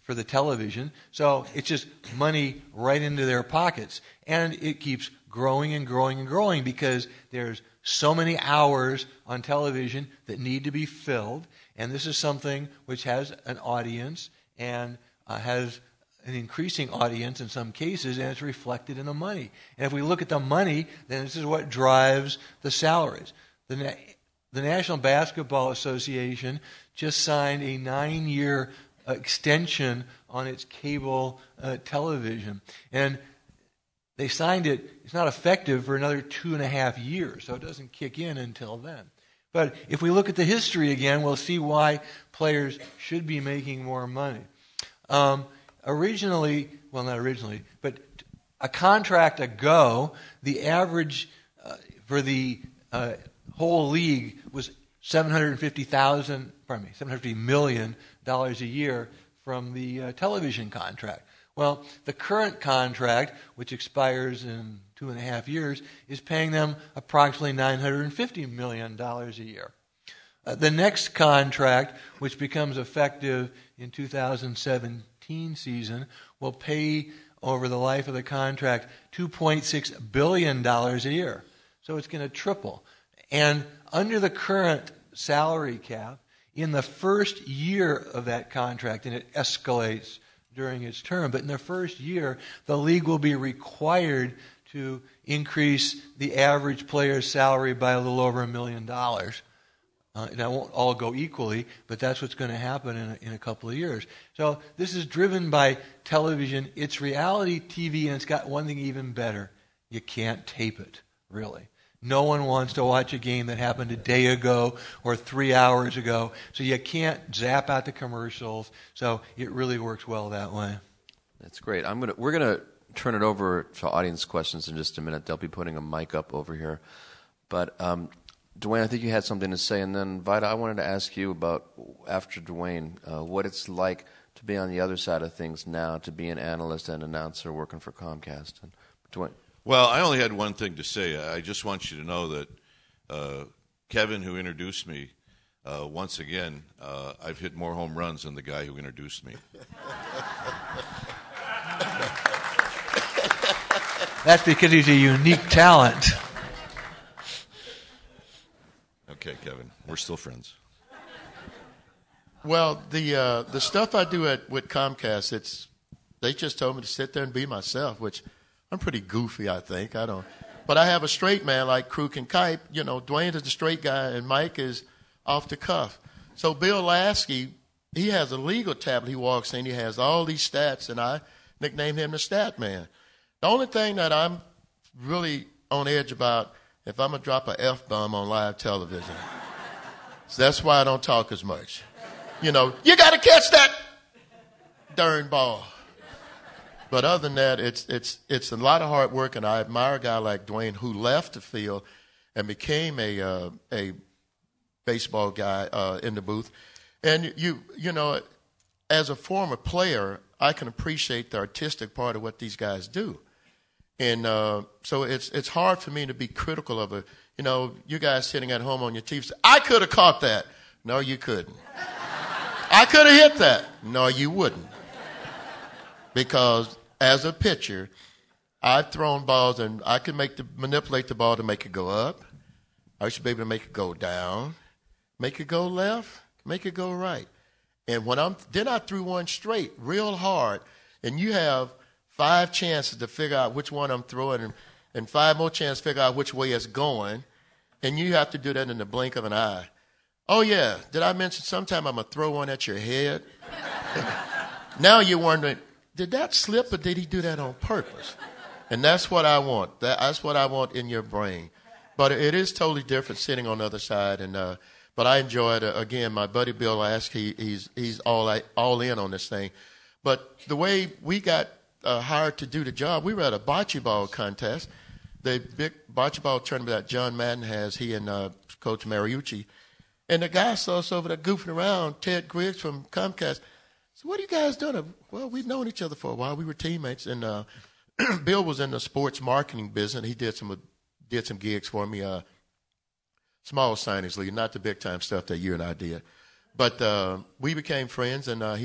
for the television. So it's just money right into their pockets. And it keeps growing and growing and growing because there's so many hours on television that need to be filled. And this is something which has an audience and uh, has an increasing audience in some cases, and it's reflected in the money. And if we look at the money, then this is what drives the salaries. The, Na- the National Basketball Association just signed a nine-year extension on its cable uh, television. And they signed it, it's not effective for another two and a half years, so it doesn't kick in until then. But if we look at the history again, we'll see why players should be making more money. Um, originally, well, not originally, but a contract ago, the average uh, for the uh, whole league was seven hundred fifty thousand, pardon me, seven hundred fifty million dollars a year from the uh, television contract. Well, the current contract, which expires in two and a half years, is paying them approximately nine hundred fifty million dollars a year. Uh, the next contract, which becomes effective in two thousand seventeen season, will pay over the life of the contract two point six billion dollars a year. So it's going to triple. And under the current salary cap, in the first year of that contract, and it escalates during its term, but in the first year, the league will be required to increase the average player's salary by a little over a million dollars. Uh, and that won't all go equally, but that's what's going to happen in a, in a couple of years. So this is driven by television. It's reality T V, and it's got one thing even better. You can't tape it, really. No one wants to watch a game that happened a day ago or three hours ago, so you can't zap out the commercials. So it really works well that way. That's great. I'm gonna we're gonna turn it over to audience questions in just a minute. They'll be putting a mic up over here. But um, Dwayne, I think you had something to say, and then Vida, I wanted to ask you about after Dwayne, uh, what it's like to be on the other side of things now, to be an analyst and announcer working for Comcast. And Dwayne. Well, I only had one thing to say. I just want you to know that uh, Kevin, who introduced me, uh, once again, uh, I've hit more home runs than the guy who introduced me. That's because he's a unique talent. Okay, Kevin, we're still friends. Well, the uh, the stuff I do at with Comcast, it's they just told me to sit there and be myself, which I'm pretty goofy, I think. I don't, but I have a straight man like Kruk and Kipe. You know, Dwayne is the straight guy, and Mike is off the cuff. So Bill Lasky, he has a legal tablet. He walks in, he has all these stats, and I nicknamed him the Stat Man. The only thing that I'm really on edge about, if I'm gonna drop a F-bomb on live television, so that's why I don't talk as much. You know, you got to catch that darn ball. But other than that, it's it's it's a lot of hard work, and I admire a guy like Dwayne who left the field and became a uh, a baseball guy uh, in the booth. And you you know, as a former player, I can appreciate the artistic part of what these guys do, and uh, so it's it's hard for me to be critical of it. You know, you guys sitting at home on your T V say, "I could have caught that." No, you couldn't. I could have hit that. No, you wouldn't. Because as a pitcher, I've thrown balls and I can make the manipulate the ball to make it go up. I should be able to make it go down, make it go left, make it go right. And when I'm then I threw one straight, real hard, and you have five chances to figure out which one I'm throwing, and, and five more chances to figure out which way it's going, and you have to do that in the blink of an eye. Oh yeah, did I mention sometime I'm gonna throw one at your head? Now you're wondering, did that slip or did he do that on purpose? And that's what I want. That, that's what I want in your brain. But it is totally different sitting on the other side. And uh, but I enjoy it. Uh, again, my buddy Bill Ask, he, he's he's all all in on this thing. But the way we got uh, hired to do the job, we were at a bocce ball contest, the big bocce ball tournament that John Madden has. He and uh, Coach Mariucci, and the guy saw us over there goofing around. Ted Griggs from Comcast. So what are you guys doing? Well, we've known each other for a while. We were teammates, and uh, Bill was in the sports marketing business. He did some did some gigs for me, uh, small signings league, not the big time stuff that you and I did. But uh, we became friends, and uh, he's a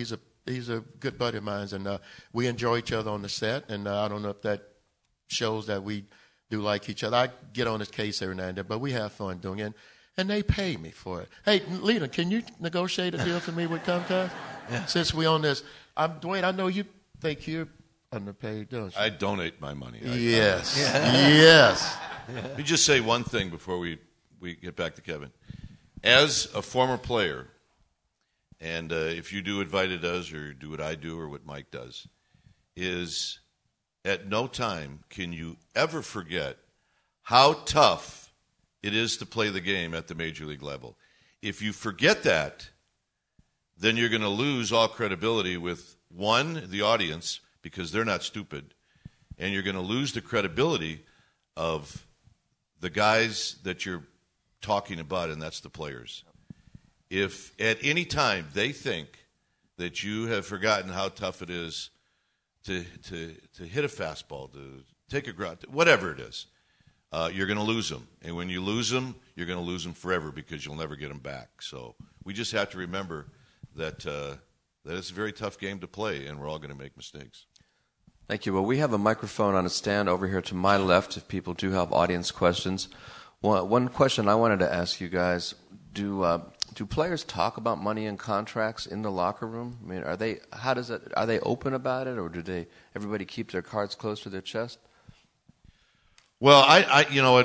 he's a good buddy of mine, and uh, we enjoy each other on the set. And uh, I don't know if that shows that we do like each other. I get on his case every now and then, but we have fun doing it. And they pay me for it. Hey, Leland, can you negotiate a deal for me with Comcast? Yeah. Since we on this, I'm, Dwayne, I know you think you're underpaid, don't you? I donate my money. I, yes. I, yeah. Yes. Let me just say one thing before we, we get back to Kevin. As a former player, and uh, if you do what Vida does or do what I do or what Mike does, is at no time can you ever forget how tough it is to play the game at the major league level. If you forget that, then you're going to lose all credibility with, one, the audience, because they're not stupid, and you're going to lose the credibility of the guys that you're talking about, and that's the players. If at any time they think that you have forgotten how tough it is to to to hit a fastball, to take a ground, whatever it is, Uh, you're going to lose them. And when you lose them, you're going to lose them forever because you'll never get them back. So we just have to remember that uh, that it's a very tough game to play, and we're all going to make mistakes. Thank you. Well, we have a microphone on a stand over here to my left if people do have audience questions. One, one question I wanted to ask you guys, do uh, do players talk about money and contracts in the locker room? I mean, are they how does it are they open about it, or do they everybody keep their cards close to their chest? Well, I, I you know, it,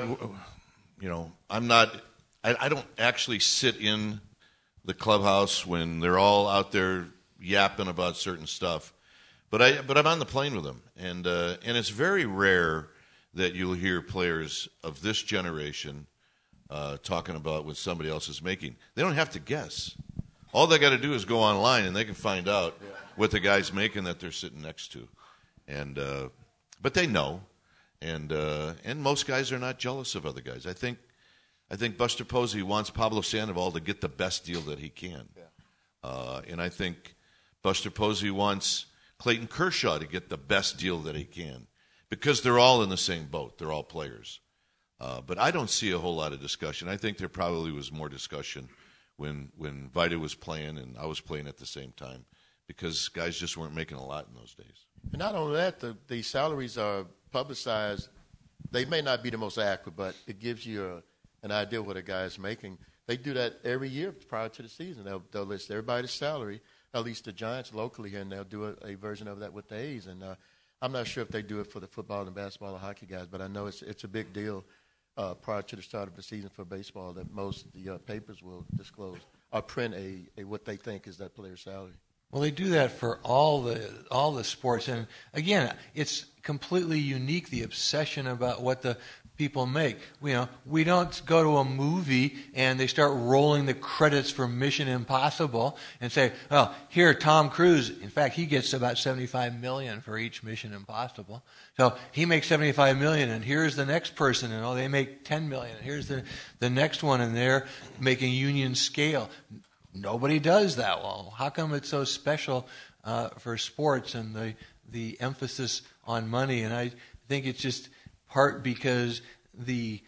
you know, I'm not. I, I don't actually sit in the clubhouse when they're all out there yapping about certain stuff, but I, but I'm on the plane with them, and uh, and it's very rare that you'll hear players of this generation uh, talking about what somebody else is making. They don't have to guess. All they got to do is go online, and they can find out yeah. what the guy's making that they're sitting next to, and uh, but they know. And uh, and most guys are not jealous of other guys. I think I think Buster Posey wants Pablo Sandoval to get the best deal that he can. Yeah. Uh, and I think Buster Posey wants Clayton Kershaw to get the best deal that he can because they're all in the same boat. They're all players. Uh, but I don't see a whole lot of discussion. I think there probably was more discussion when when Vida was playing and I was playing at the same time because guys just weren't making a lot in those days. And not only that, the, the salaries are publicized. They may not be the most accurate, but it gives you a, an idea of what a guy is making. They do that every year prior to the season. They'll, they'll list everybody's salary, at least the Giants locally here, and they'll do a, a version of that with the A's. And uh, I'm not sure if they do it for the football and basketball or hockey guys, but I know it's it's a big deal uh, prior to the start of the season for baseball that most of the uh, papers will disclose or print a, a what they think is that player's salary. Well, they do that for all the all the sports, and again, it's completely unique. The obsession about what the people make. You know, we don't go to a movie and they start rolling the credits for Mission Impossible and say, "Oh, here, Tom Cruise. In fact, he gets about seventy-five million dollars for each Mission Impossible. So he makes seventy-five million dollars, and here's the next person, and oh, they make ten million dollars. And here's the the next one, and they're making union scale." Nobody does that well. How come it's so special uh, for sports and the the emphasis on money? And I think it's just part because the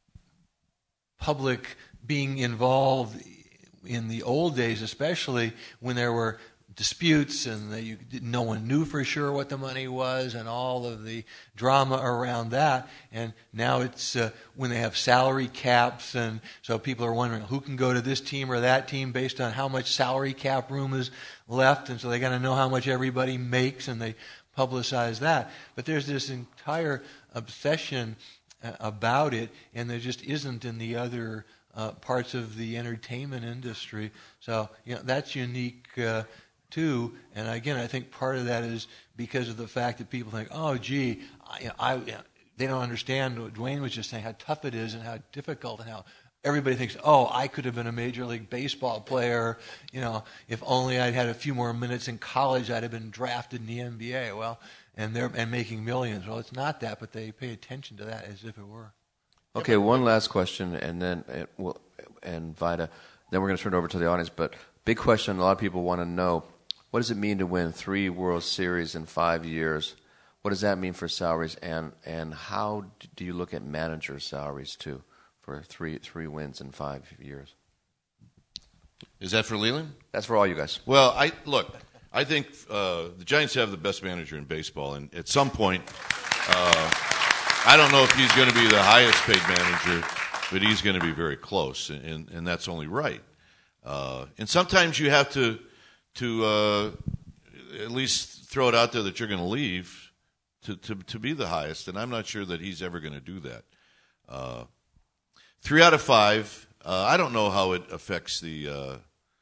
public being involved in the old days, especially when there were disputes and the, you, no one knew for sure what the money was and all of the drama around that. And now it's uh, when they have salary caps, and so people are wondering who can go to this team or that team based on how much salary cap room is left, and so they got to know how much everybody makes, and they publicize that. But there's this entire obsession uh, about it, and there just isn't in the other uh, parts of the entertainment industry. So you know that's unique uh, too. And again, I think part of that is because of the fact that people think, oh, gee, I, I, they don't understand what Dwayne was just saying, how tough it is and how difficult and how everybody thinks, oh, I could have been a Major League Baseball player. You know, if only I'd had a few more minutes in college, I'd have been drafted in the N B A. Well, and they're and making millions. Well, it's not that, but they pay attention to that as if it were. Okay, one last question, and then it will, and Vida, then we're going to turn it over to the audience. But big question, a lot of people want to know, what does it mean to win three World Series in five years? What does that mean for salaries, and and how do you look at manager salaries too for three three wins in five years? Is that for Leland? That's for all you guys. Well, I look, I think uh, the Giants have the best manager in baseball, and at some point, uh, I don't know if he's going to be the highest paid manager, but he's going to be very close, and, and that's only right. Uh, and sometimes you have to to uh, at least throw it out there that you're going to leave to, to, to be the highest, and I'm not sure that he's ever going to do that. Uh, three out of five, uh, I don't know how it affects the uh,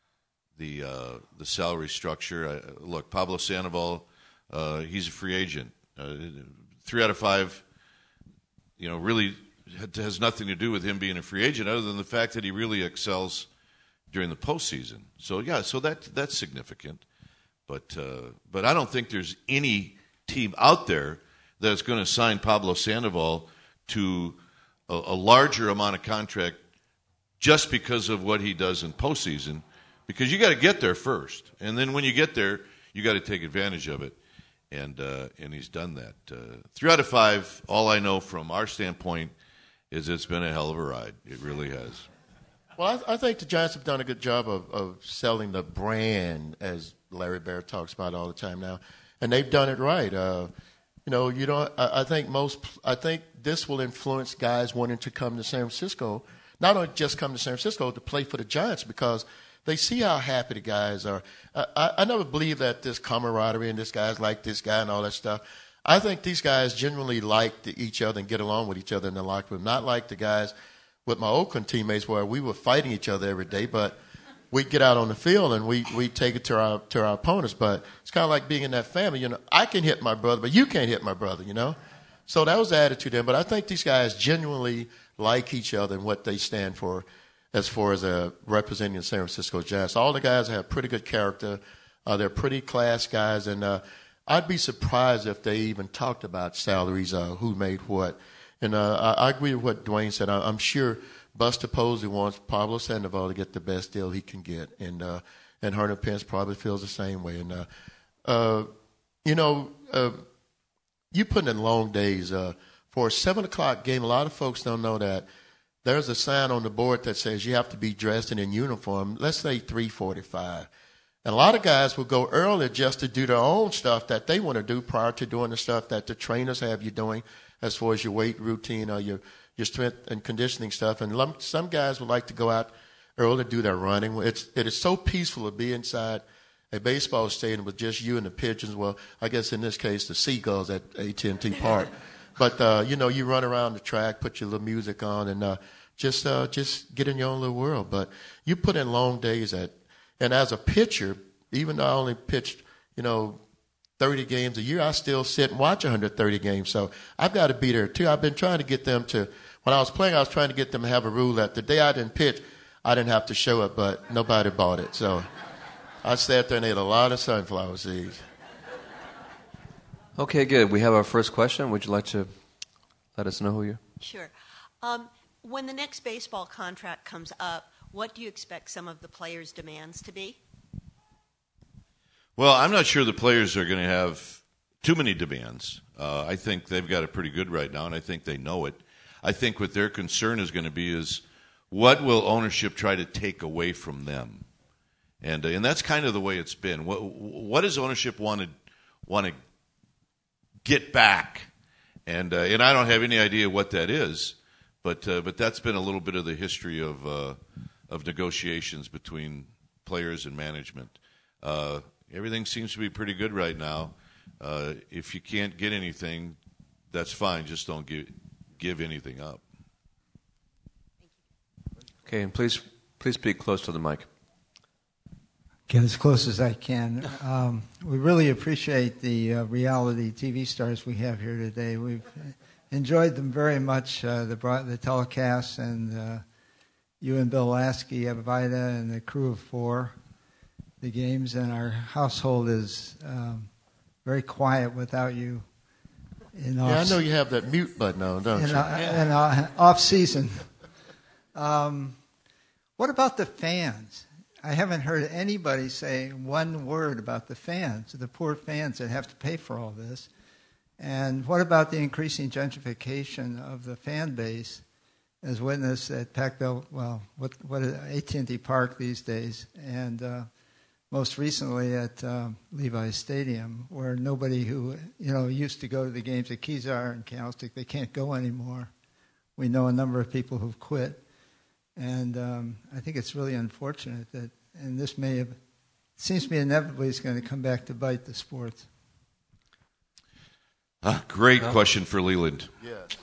the uh, the salary structure. I, look, Pablo Sandoval, uh, he's a free agent. Uh, three out of five, you know, really has nothing to do with him being a free agent other than the fact that he really excels during the postseason. So, yeah, so that that's significant. But uh, but I don't think there's any team out there that's going to sign Pablo Sandoval to a, a larger amount of contract just because of what he does in postseason, because you got to get there first. And then when you get there, you got to take advantage of it. And uh, and he's done that. Uh, three out of five, all I know from our standpoint is it's been a hell of a ride. It really has. Well, I, I think the Giants have done a good job of, of selling the brand, as Larry Baer talks about all the time now, and they've done it right. Uh, you know, you don't. I, I think most. I think this will influence guys wanting to come to San Francisco, not only just come to San Francisco to play for the Giants, because they see how happy the guys are. I, I, I never believe that this camaraderie and this guy's like this guy and all that stuff. I think these guys genuinely like the, each other and get along with each other in the locker room, not like the guys with my Oakland teammates where we were fighting each other every day, but we get out on the field and we, we take it to our to our opponents. But it's kind of like being in that family. You know, I can hit my brother, but you can't hit my brother, you know. So that was the attitude then. But I think these guys genuinely like each other and what they stand for as far as uh, representing the San Francisco Giants. All the guys have pretty good character. Uh, they're pretty class guys. And uh, I'd be surprised if they even talked about salaries, uh, who made what. And uh, I, I agree with what Dwayne said. I, I'm sure Buster Posey wants Pablo Sandoval to get the best deal he can get. And uh, and Hernan Pence probably feels the same way. And, uh, uh, you know, uh, you put in long days. Uh, for a seven o'clock game, a lot of folks don't know that there's a sign on the board that says you have to be dressed and in uniform, let's say three forty-five. And a lot of guys will go early just to do their own stuff that they want to do prior to doing the stuff that the trainers have you doing as far as your weight routine or your, your strength and conditioning stuff. And some guys would like to go out early to do their running. It's, it is so peaceful to be inside a baseball stadium with just you and the pigeons. Well, I guess in this case, the seagulls at A T and T Park. But, uh, you know, you run around the track, put your little music on, and uh, just uh, just get in your own little world. But you put in long days at, and as a pitcher, even though I only pitched, you know, thirty games a year, I still sit and watch one hundred thirty games. So I've got to be there, too. I've been trying to get them to, when I was playing, I was trying to get them to have a rule that the day I didn't pitch, I didn't have to show up, but nobody bought it. So I sat there and ate a lot of sunflower seeds. Okay, good. We have our first question. Would you like to let us know who you are? Sure. Um, when the next baseball contract comes up, what do you expect some of the players' demands to be? Well, I'm not sure the players are going to have too many demands. Uh, I think they've got it pretty good right now, and I think they know it. I think what their concern is going to be is what will ownership try to take away from them? And uh, and that's kind of the way it's been. What, what does ownership want to want to get back? And uh, and I don't have any idea what that is, but uh, but that's been a little bit of the history of uh, of negotiations between players and management. Uh, everything seems to be pretty good right now. Uh, if you can't get anything, that's fine. Just don't give give anything up. Okay, and please please speak close to the mic. Get as close as I can. Um, we really appreciate the uh, reality T V stars we have here today. We've enjoyed them very much, uh, the the telecasts, and uh, you and Bill Lasky, Evita, and the crew of four, the games, and our household is um, very quiet without you. In yeah, off- I know you have that mute button on, don't in, you? uh, in uh, off season. Um, what about the fans? I haven't heard anybody say one word about the fans, the poor fans that have to pay for all this. And what about the increasing gentrification of the fan base, as witnessed at Pac-Bell, well, what what is A T and T Park these days, and uh, most recently at um, Levi's Stadium, where nobody who you know used to go to the games at Kezar and Candlestick, they can't go anymore. We know a number of people who've quit, and um, I think it's really unfortunate that, and this may have, it seems to me inevitably it's going to come back to bite the sports. Ah, great oh. question for Leland. Yes.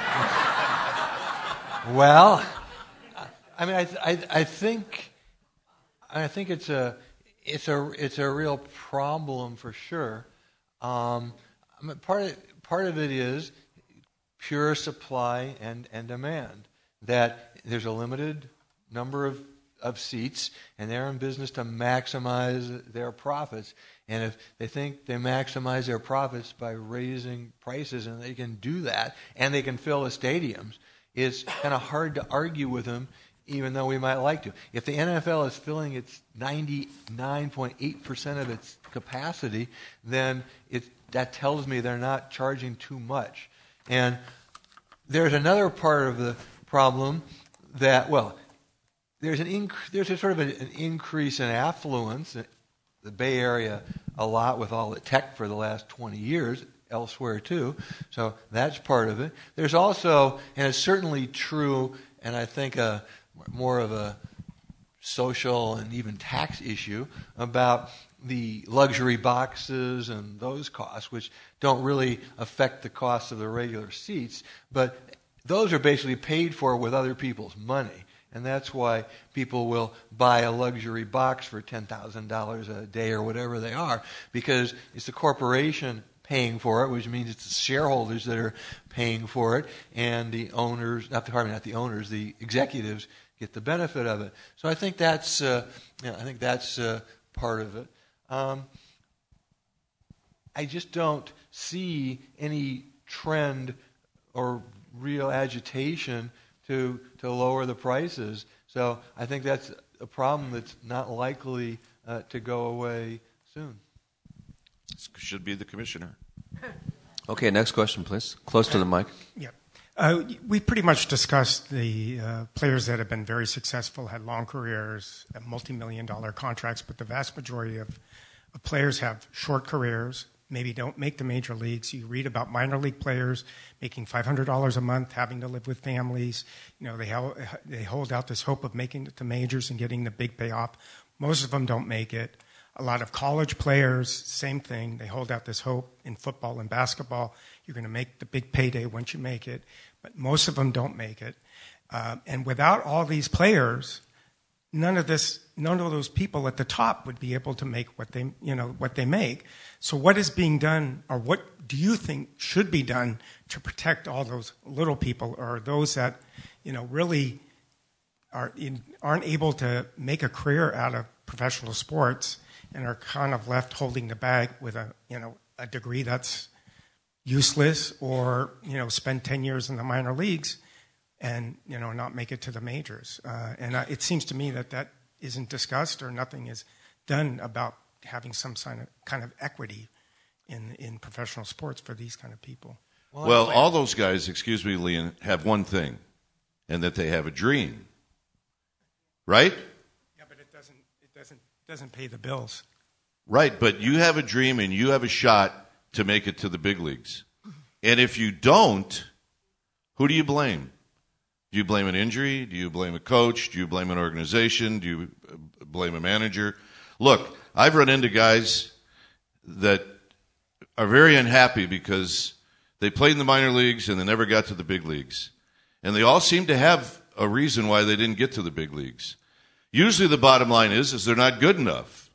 Well, I mean, I, I, I think, I think it's a, it's a, it's a real problem for sure. Um, I mean, part of, part of it is pure supply and, and demand. That there's a limited number of, of seats, and they're in business to maximize their profits. And if they think they maximize their profits by raising prices, and they can do that, and they can fill the stadiums, it's kind of hard to argue with them, even though we might like to. If the N F L is filling its ninety-nine point eight percent of its capacity, then it, that tells me they're not charging too much. And there's another part of the problem that, well, there's an inc- there's a sort of an, an increase in affluence in the Bay Area a lot with all the tech for the last twenty years, elsewhere too. So that's part of it. There's also, and it's certainly true, and I think a, more of a social and even tax issue about the luxury boxes and those costs, which don't really affect the cost of the regular seats, but those are basically paid for with other people's money. And that's why people will buy a luxury box for ten thousand dollars a day or whatever they are, because it's the corporation paying for it, which means it's the shareholders that are paying for it, and the owners, not the, pardon me, not the owners, the executives get the benefit of it. So I think that's, uh, you know, I think that's uh, part of it. Um, I just don't see any trend or real agitation to to lower the prices. So I think that's a problem that's not likely uh, to go away soon. This should be the commissioner. Okay, next question, please. Close to the mic. Yeah. Uh, we pretty much discussed the uh, players that have been very successful, had long careers, have multi-million dollar contracts, but the vast majority of, of players have short careers, maybe don't make the major leagues. You read about minor league players making five hundred dollars a month, having to live with families. You know, they, hel- they hold out this hope of making it to majors and getting the big payoff. Most of them don't make it. A lot of college players, same thing. They hold out this hope in football and basketball. You're going to make the big payday once you make it. But most of them don't make it. Uh, and without all these players, none of this, none of those people at the top would be able to make what they, you know, what they make. So what is being done, or what do you think should be done to protect all those little people, or those that, you know, really are in, aren't able to make a career out of professional sports and are kind of left holding the bag with a, you know, a degree that's useless, or, you know, spend ten years in the minor leagues and, you know, not make it to the majors. Uh, and uh, it seems to me that that isn't discussed, or nothing is done about having some kind of, kind of equity in, in professional sports for these kind of people. Well, well all those guys, excuse me, Leon, have one thing, and that they have a dream. Right? Yeah, but it doesn't, it doesn't, doesn't pay the bills. Right, but you have a dream and you have a shot to make it to the big leagues. And if you don't, who do you blame? Do you blame an injury? Do you blame a coach? Do you blame an organization? Do you blame a manager? Look, I've run into guys that are very unhappy because they played in the minor leagues and they never got to the big leagues. And they all seem to have a reason why they didn't get to the big leagues. Usually the bottom line is, is they're not good enough.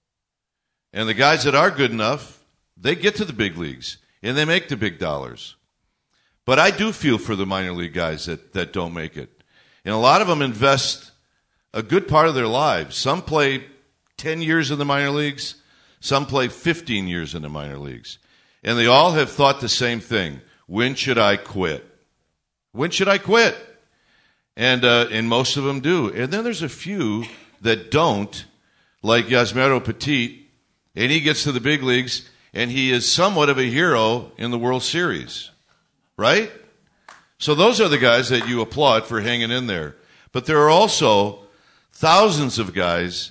And the guys that are good enough, they get to the big leagues, and they make the big dollars. But I do feel for the minor league guys that, that don't make it. And a lot of them invest a good part of their lives. Some play ten years in the minor leagues. Some play fifteen years in the minor leagues. And they all have thought the same thing. When should I quit? When should I quit? And, uh, and most of them do. And then there's a few that don't, like Yasmero Petit, and he gets to the big leagues, and he is somewhat of a hero in the World Series, right? So those are the guys that you applaud for hanging in there. But there are also thousands of guys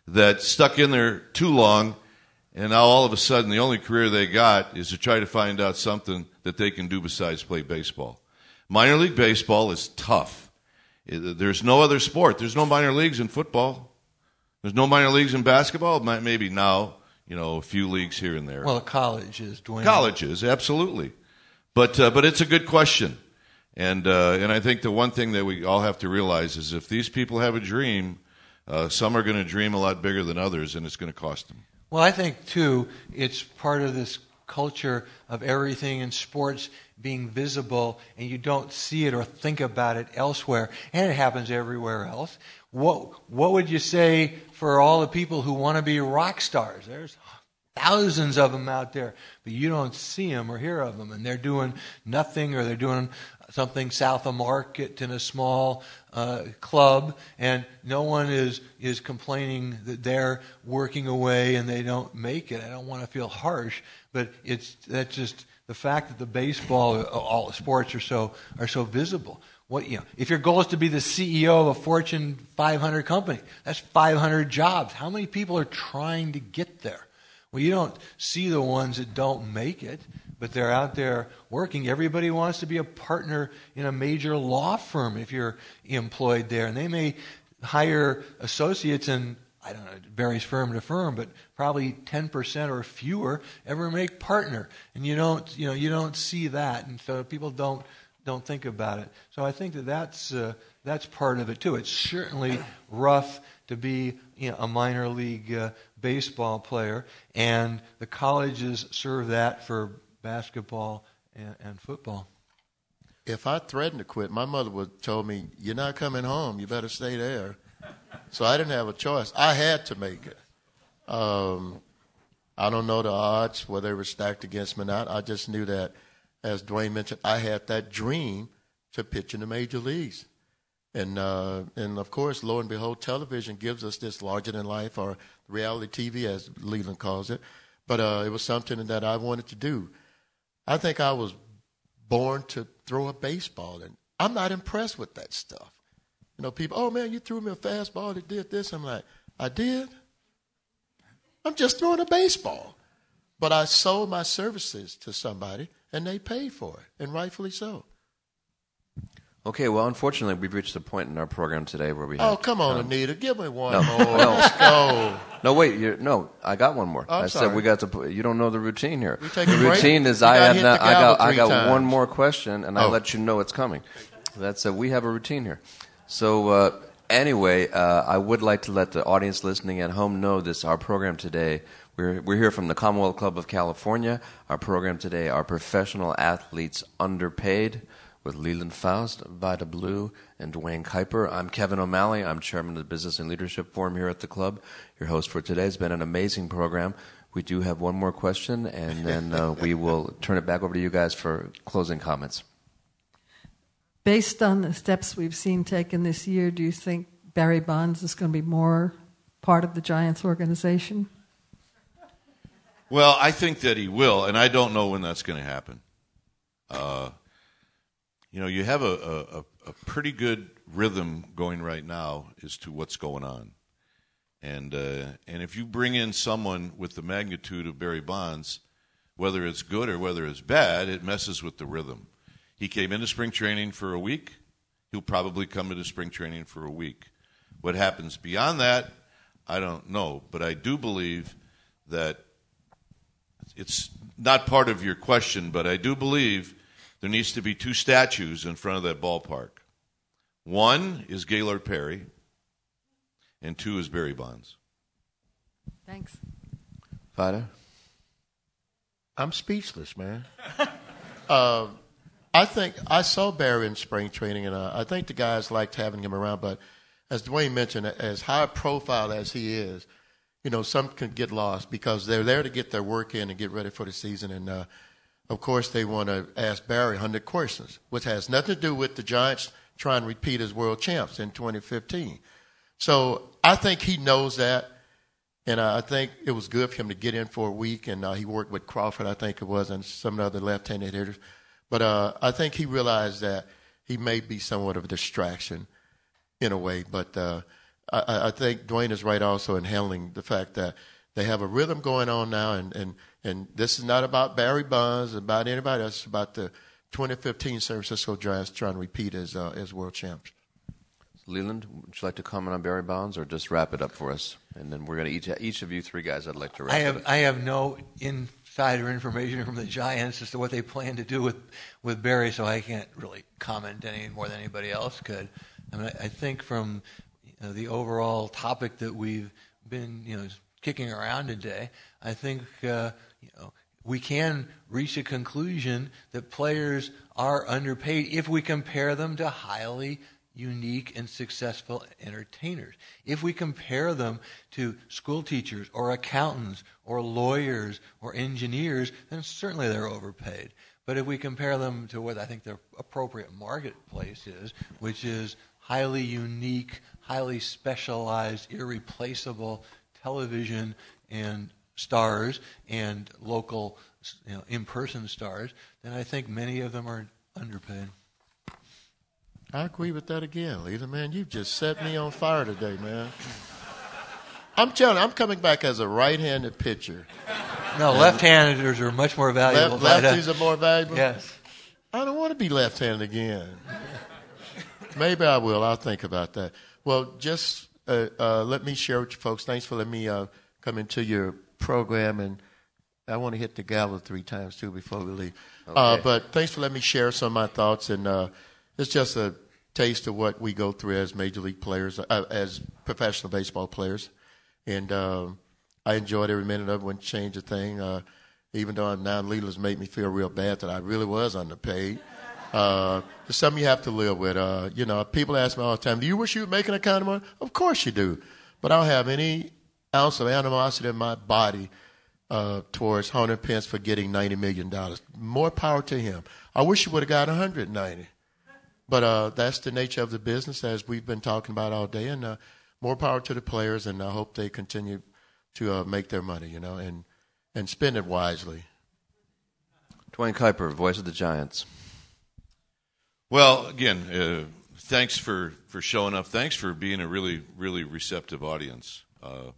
that stuck in there too long, and now all of a sudden the only career they got is to try to find out something that they can do besides play baseball. Minor league baseball is tough. There's no other sport. There's no minor leagues in football. There's no minor leagues in basketball. Maybe now, you know, a few leagues here and there. Well, colleges, Dwayne. Colleges, absolutely. But uh, but it's a good question. And uh, and I think the one thing that we all have to realize is if these people have a dream, uh, some are going to dream a lot bigger than others, and it's going to cost them. Well, I think, too, it's part of this culture of everything in sports being visible, and you don't see it or think about it elsewhere, and it happens everywhere else. What what would you say for all the people who want to be rock stars? There's thousands of them out there, but you don't see them or hear of them, and they're doing nothing, or they're doing something south of Market in a small uh, club, and no one is is complaining that they're working away and they don't make it. I don't want to feel harsh, but it's that's just the fact that the baseball, all the sports are so are so visible. What you know, if your goal is to be the C E O of a Fortune five hundred company, that's five hundred jobs. How many people are trying to get there? Well, you don't see the ones that don't make it, but they're out there working. Everybody wants to be a partner in a major law firm if you're employed there, and they may hire associates in, I don't know, it varies firm to firm, but probably ten percent or fewer ever make partner, and you don't, you know, you don't see that, and so people don't. don't think about it. So I think that that's, uh, that's part of it too. It's certainly rough to be, you know, a minor league uh, baseball player, and the colleges serve that for basketball and, and football. If I threatened to quit, my mother would have told me, "You're not coming home. You better stay there." So I didn't have a choice. I had to make it. Um, I don't know the odds, whether they were stacked against me or not. I just knew that, as Dwayne mentioned, I had that dream to pitch in the major leagues. And, uh, and of course, lo and behold, television gives us this larger-than-life, or reality T V, as Leland calls it. But uh, it was something that I wanted to do. I think I was born to throw a baseball, and I'm not impressed with that stuff. You know, people, "Oh, man, you threw me a fastball that did this." I'm like, I did? I'm just throwing a baseball. But I sold my services to somebody, and they paid for it, and rightfully so. Okay, well, unfortunately, we've reached a point in our program today where we have... Oh, come on, um, Anita. Give me one no, more. no. Let's go. No, wait. You're, no, I got one more. I'm I sorry. said we got to... You don't know the routine here. We take the a break? routine is You I gotta have hit not, the I got, gavel I three got times. one more question, and I Oh. let you know it's coming. That's uh, we have a routine here. So uh, anyway, uh, I would like to let the audience listening at home know this. Our program today... We're, we're here from the Commonwealth Club of California. Our program today, our professional athletes underpaid, with Leland Faust, Vida Blue, and Dwayne Kuiper. I'm Kevin O'Malley. I'm chairman of the Business and Leadership Forum here at the club. Your host for today. Has been an amazing program. We do have one more question, and then uh, we will turn it back over to you guys for closing comments. Based on the steps we've seen taken this year, do you think Barry Bonds is going to be more part of the Giants organization? Well, I think that he will, and I don't know when that's going to happen. Uh, you know, you have a, a, a pretty good rhythm going right now as to what's going on. And uh, and if you bring in someone with the magnitude of Barry Bonds, whether it's good or whether it's bad, it messes with the rhythm. He came into spring training for a week. He'll probably come into spring training for a week. What happens beyond that, I don't know. But I do believe that it's not part of your question, but I do believe there needs to be two statues in front of that ballpark. One is Gaylord Perry, and two is Barry Bonds. Thanks. Vida? I'm speechless, man. uh, I think I saw Barry in spring training, and uh, I think the guys liked having him around. But as Dwayne mentioned, as high profile as he is, you know, some can get lost because they're there to get their work in and get ready for the season. And, uh, of course, they want to ask Barry one hundred questions, which has nothing to do with the Giants trying to repeat as world champs in twenty fifteen. So I think he knows that, and uh, I think it was good for him to get in for a week, and uh, he worked with Crawford, I think it was, and some other left-handed hitters. But uh, I think he realized that he may be somewhat of a distraction in a way, but uh, I, I think Dwayne is right also in handling the fact that they have a rhythm going on now, and, and, and this is not about Barry Bonds, about anybody else. It's about the twenty fifteen San Francisco Giants trying to repeat as uh, as world champs. Leland, would you like to comment on Barry Bonds, or just wrap it up for us? And then we're going to each each of you three guys. I'd like to wrap. I have it. I have no insider information from the Giants as to what they plan to do with, with Barry, so I can't really comment any more than anybody else could. I mean, I, I think from you know, the overall topic that we've been you know kicking around today, I think uh, you know we can reach a conclusion that players are underpaid if we compare them to highly unique and successful entertainers. If we compare them to school teachers or accountants or lawyers or engineers, then certainly they're overpaid. But if we compare them to what I think their appropriate marketplace is, which is highly unique, highly specialized, irreplaceable television and stars and local, you know, in-person stars, then I think many of them are underpaid. I agree with that again, Leland. Man, you've just set me on fire today, man. I'm telling you, I'm coming back as a right-handed pitcher. No, left-handers are much more valuable. Left, lefties are more valuable? Yes. I don't want to be left-handed again. Maybe I will. I'll think about that. Well, just uh, uh, let me share with you folks. Thanks for letting me uh, come into your program, and I want to hit the gavel three times, too, before we leave. Okay. Uh, but thanks for letting me share some of my thoughts, and uh, it's just a taste of what we go through as major league players, uh, as professional baseball players. And uh, I enjoyed every minute of it. Wouldn't change a thing. Uh, even though I'm now Leland's made me feel real bad that I really was underpaid. Uh, it's something you have to live with. Uh, you know, people ask me all the time, do you wish you were making that kind of money? Of course you do. But I don't have any ounce of animosity in my body uh, towards Hunter Pence for getting ninety million dollars. More power to him. I wish he would have got one hundred ninety. But uh, that's the nature of the business, as we've been talking about all day. And uh, more power to the players, and I hope they continue to uh, make their money, you know, and, and spend it wisely. Dwayne Kuiper, voice of the Giants. Well, again, uh, thanks for, for showing up. Thanks for being a really, really receptive audience. Uh,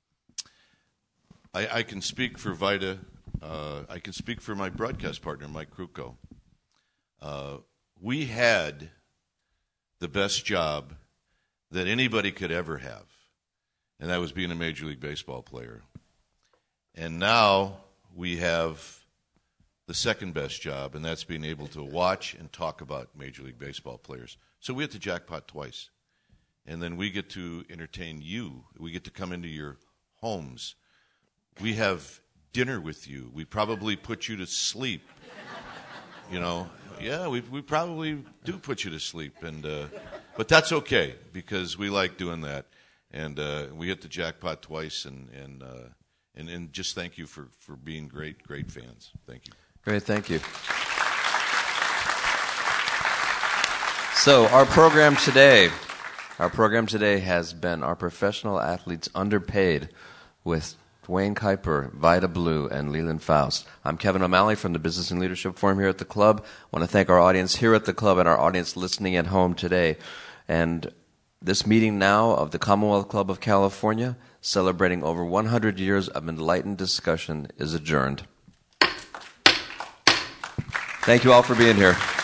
I, I can speak for Vida. Uh, I can speak for my broadcast partner, Mike Krukow. Uh, we had the best job that anybody could ever have, and that was being a Major League Baseball player. And now we have the second best job, and that's being able to watch and talk about Major League Baseball players. So we hit the jackpot twice. And then we get to entertain you. We get to come into your homes. We have dinner with you. We probably put you to sleep. You know, yeah, we we probably do put you to sleep, and uh, but that's okay because we like doing that, and uh, we hit the jackpot twice, and and uh, and and just thank you for, for being great great fans. Thank you. Great, thank you. So our program today, our program today has been Our Professional Athletes Underpaid with Dwayne Kuiper, Vida Blue, and Leland Faust. I'm Kevin O'Malley from the Business and Leadership Forum here at the club. I want to thank our audience here at the club and our audience listening at home today. And this meeting now of the Commonwealth Club of California, celebrating over one hundred years of enlightened discussion, is adjourned. Thank you all for being here.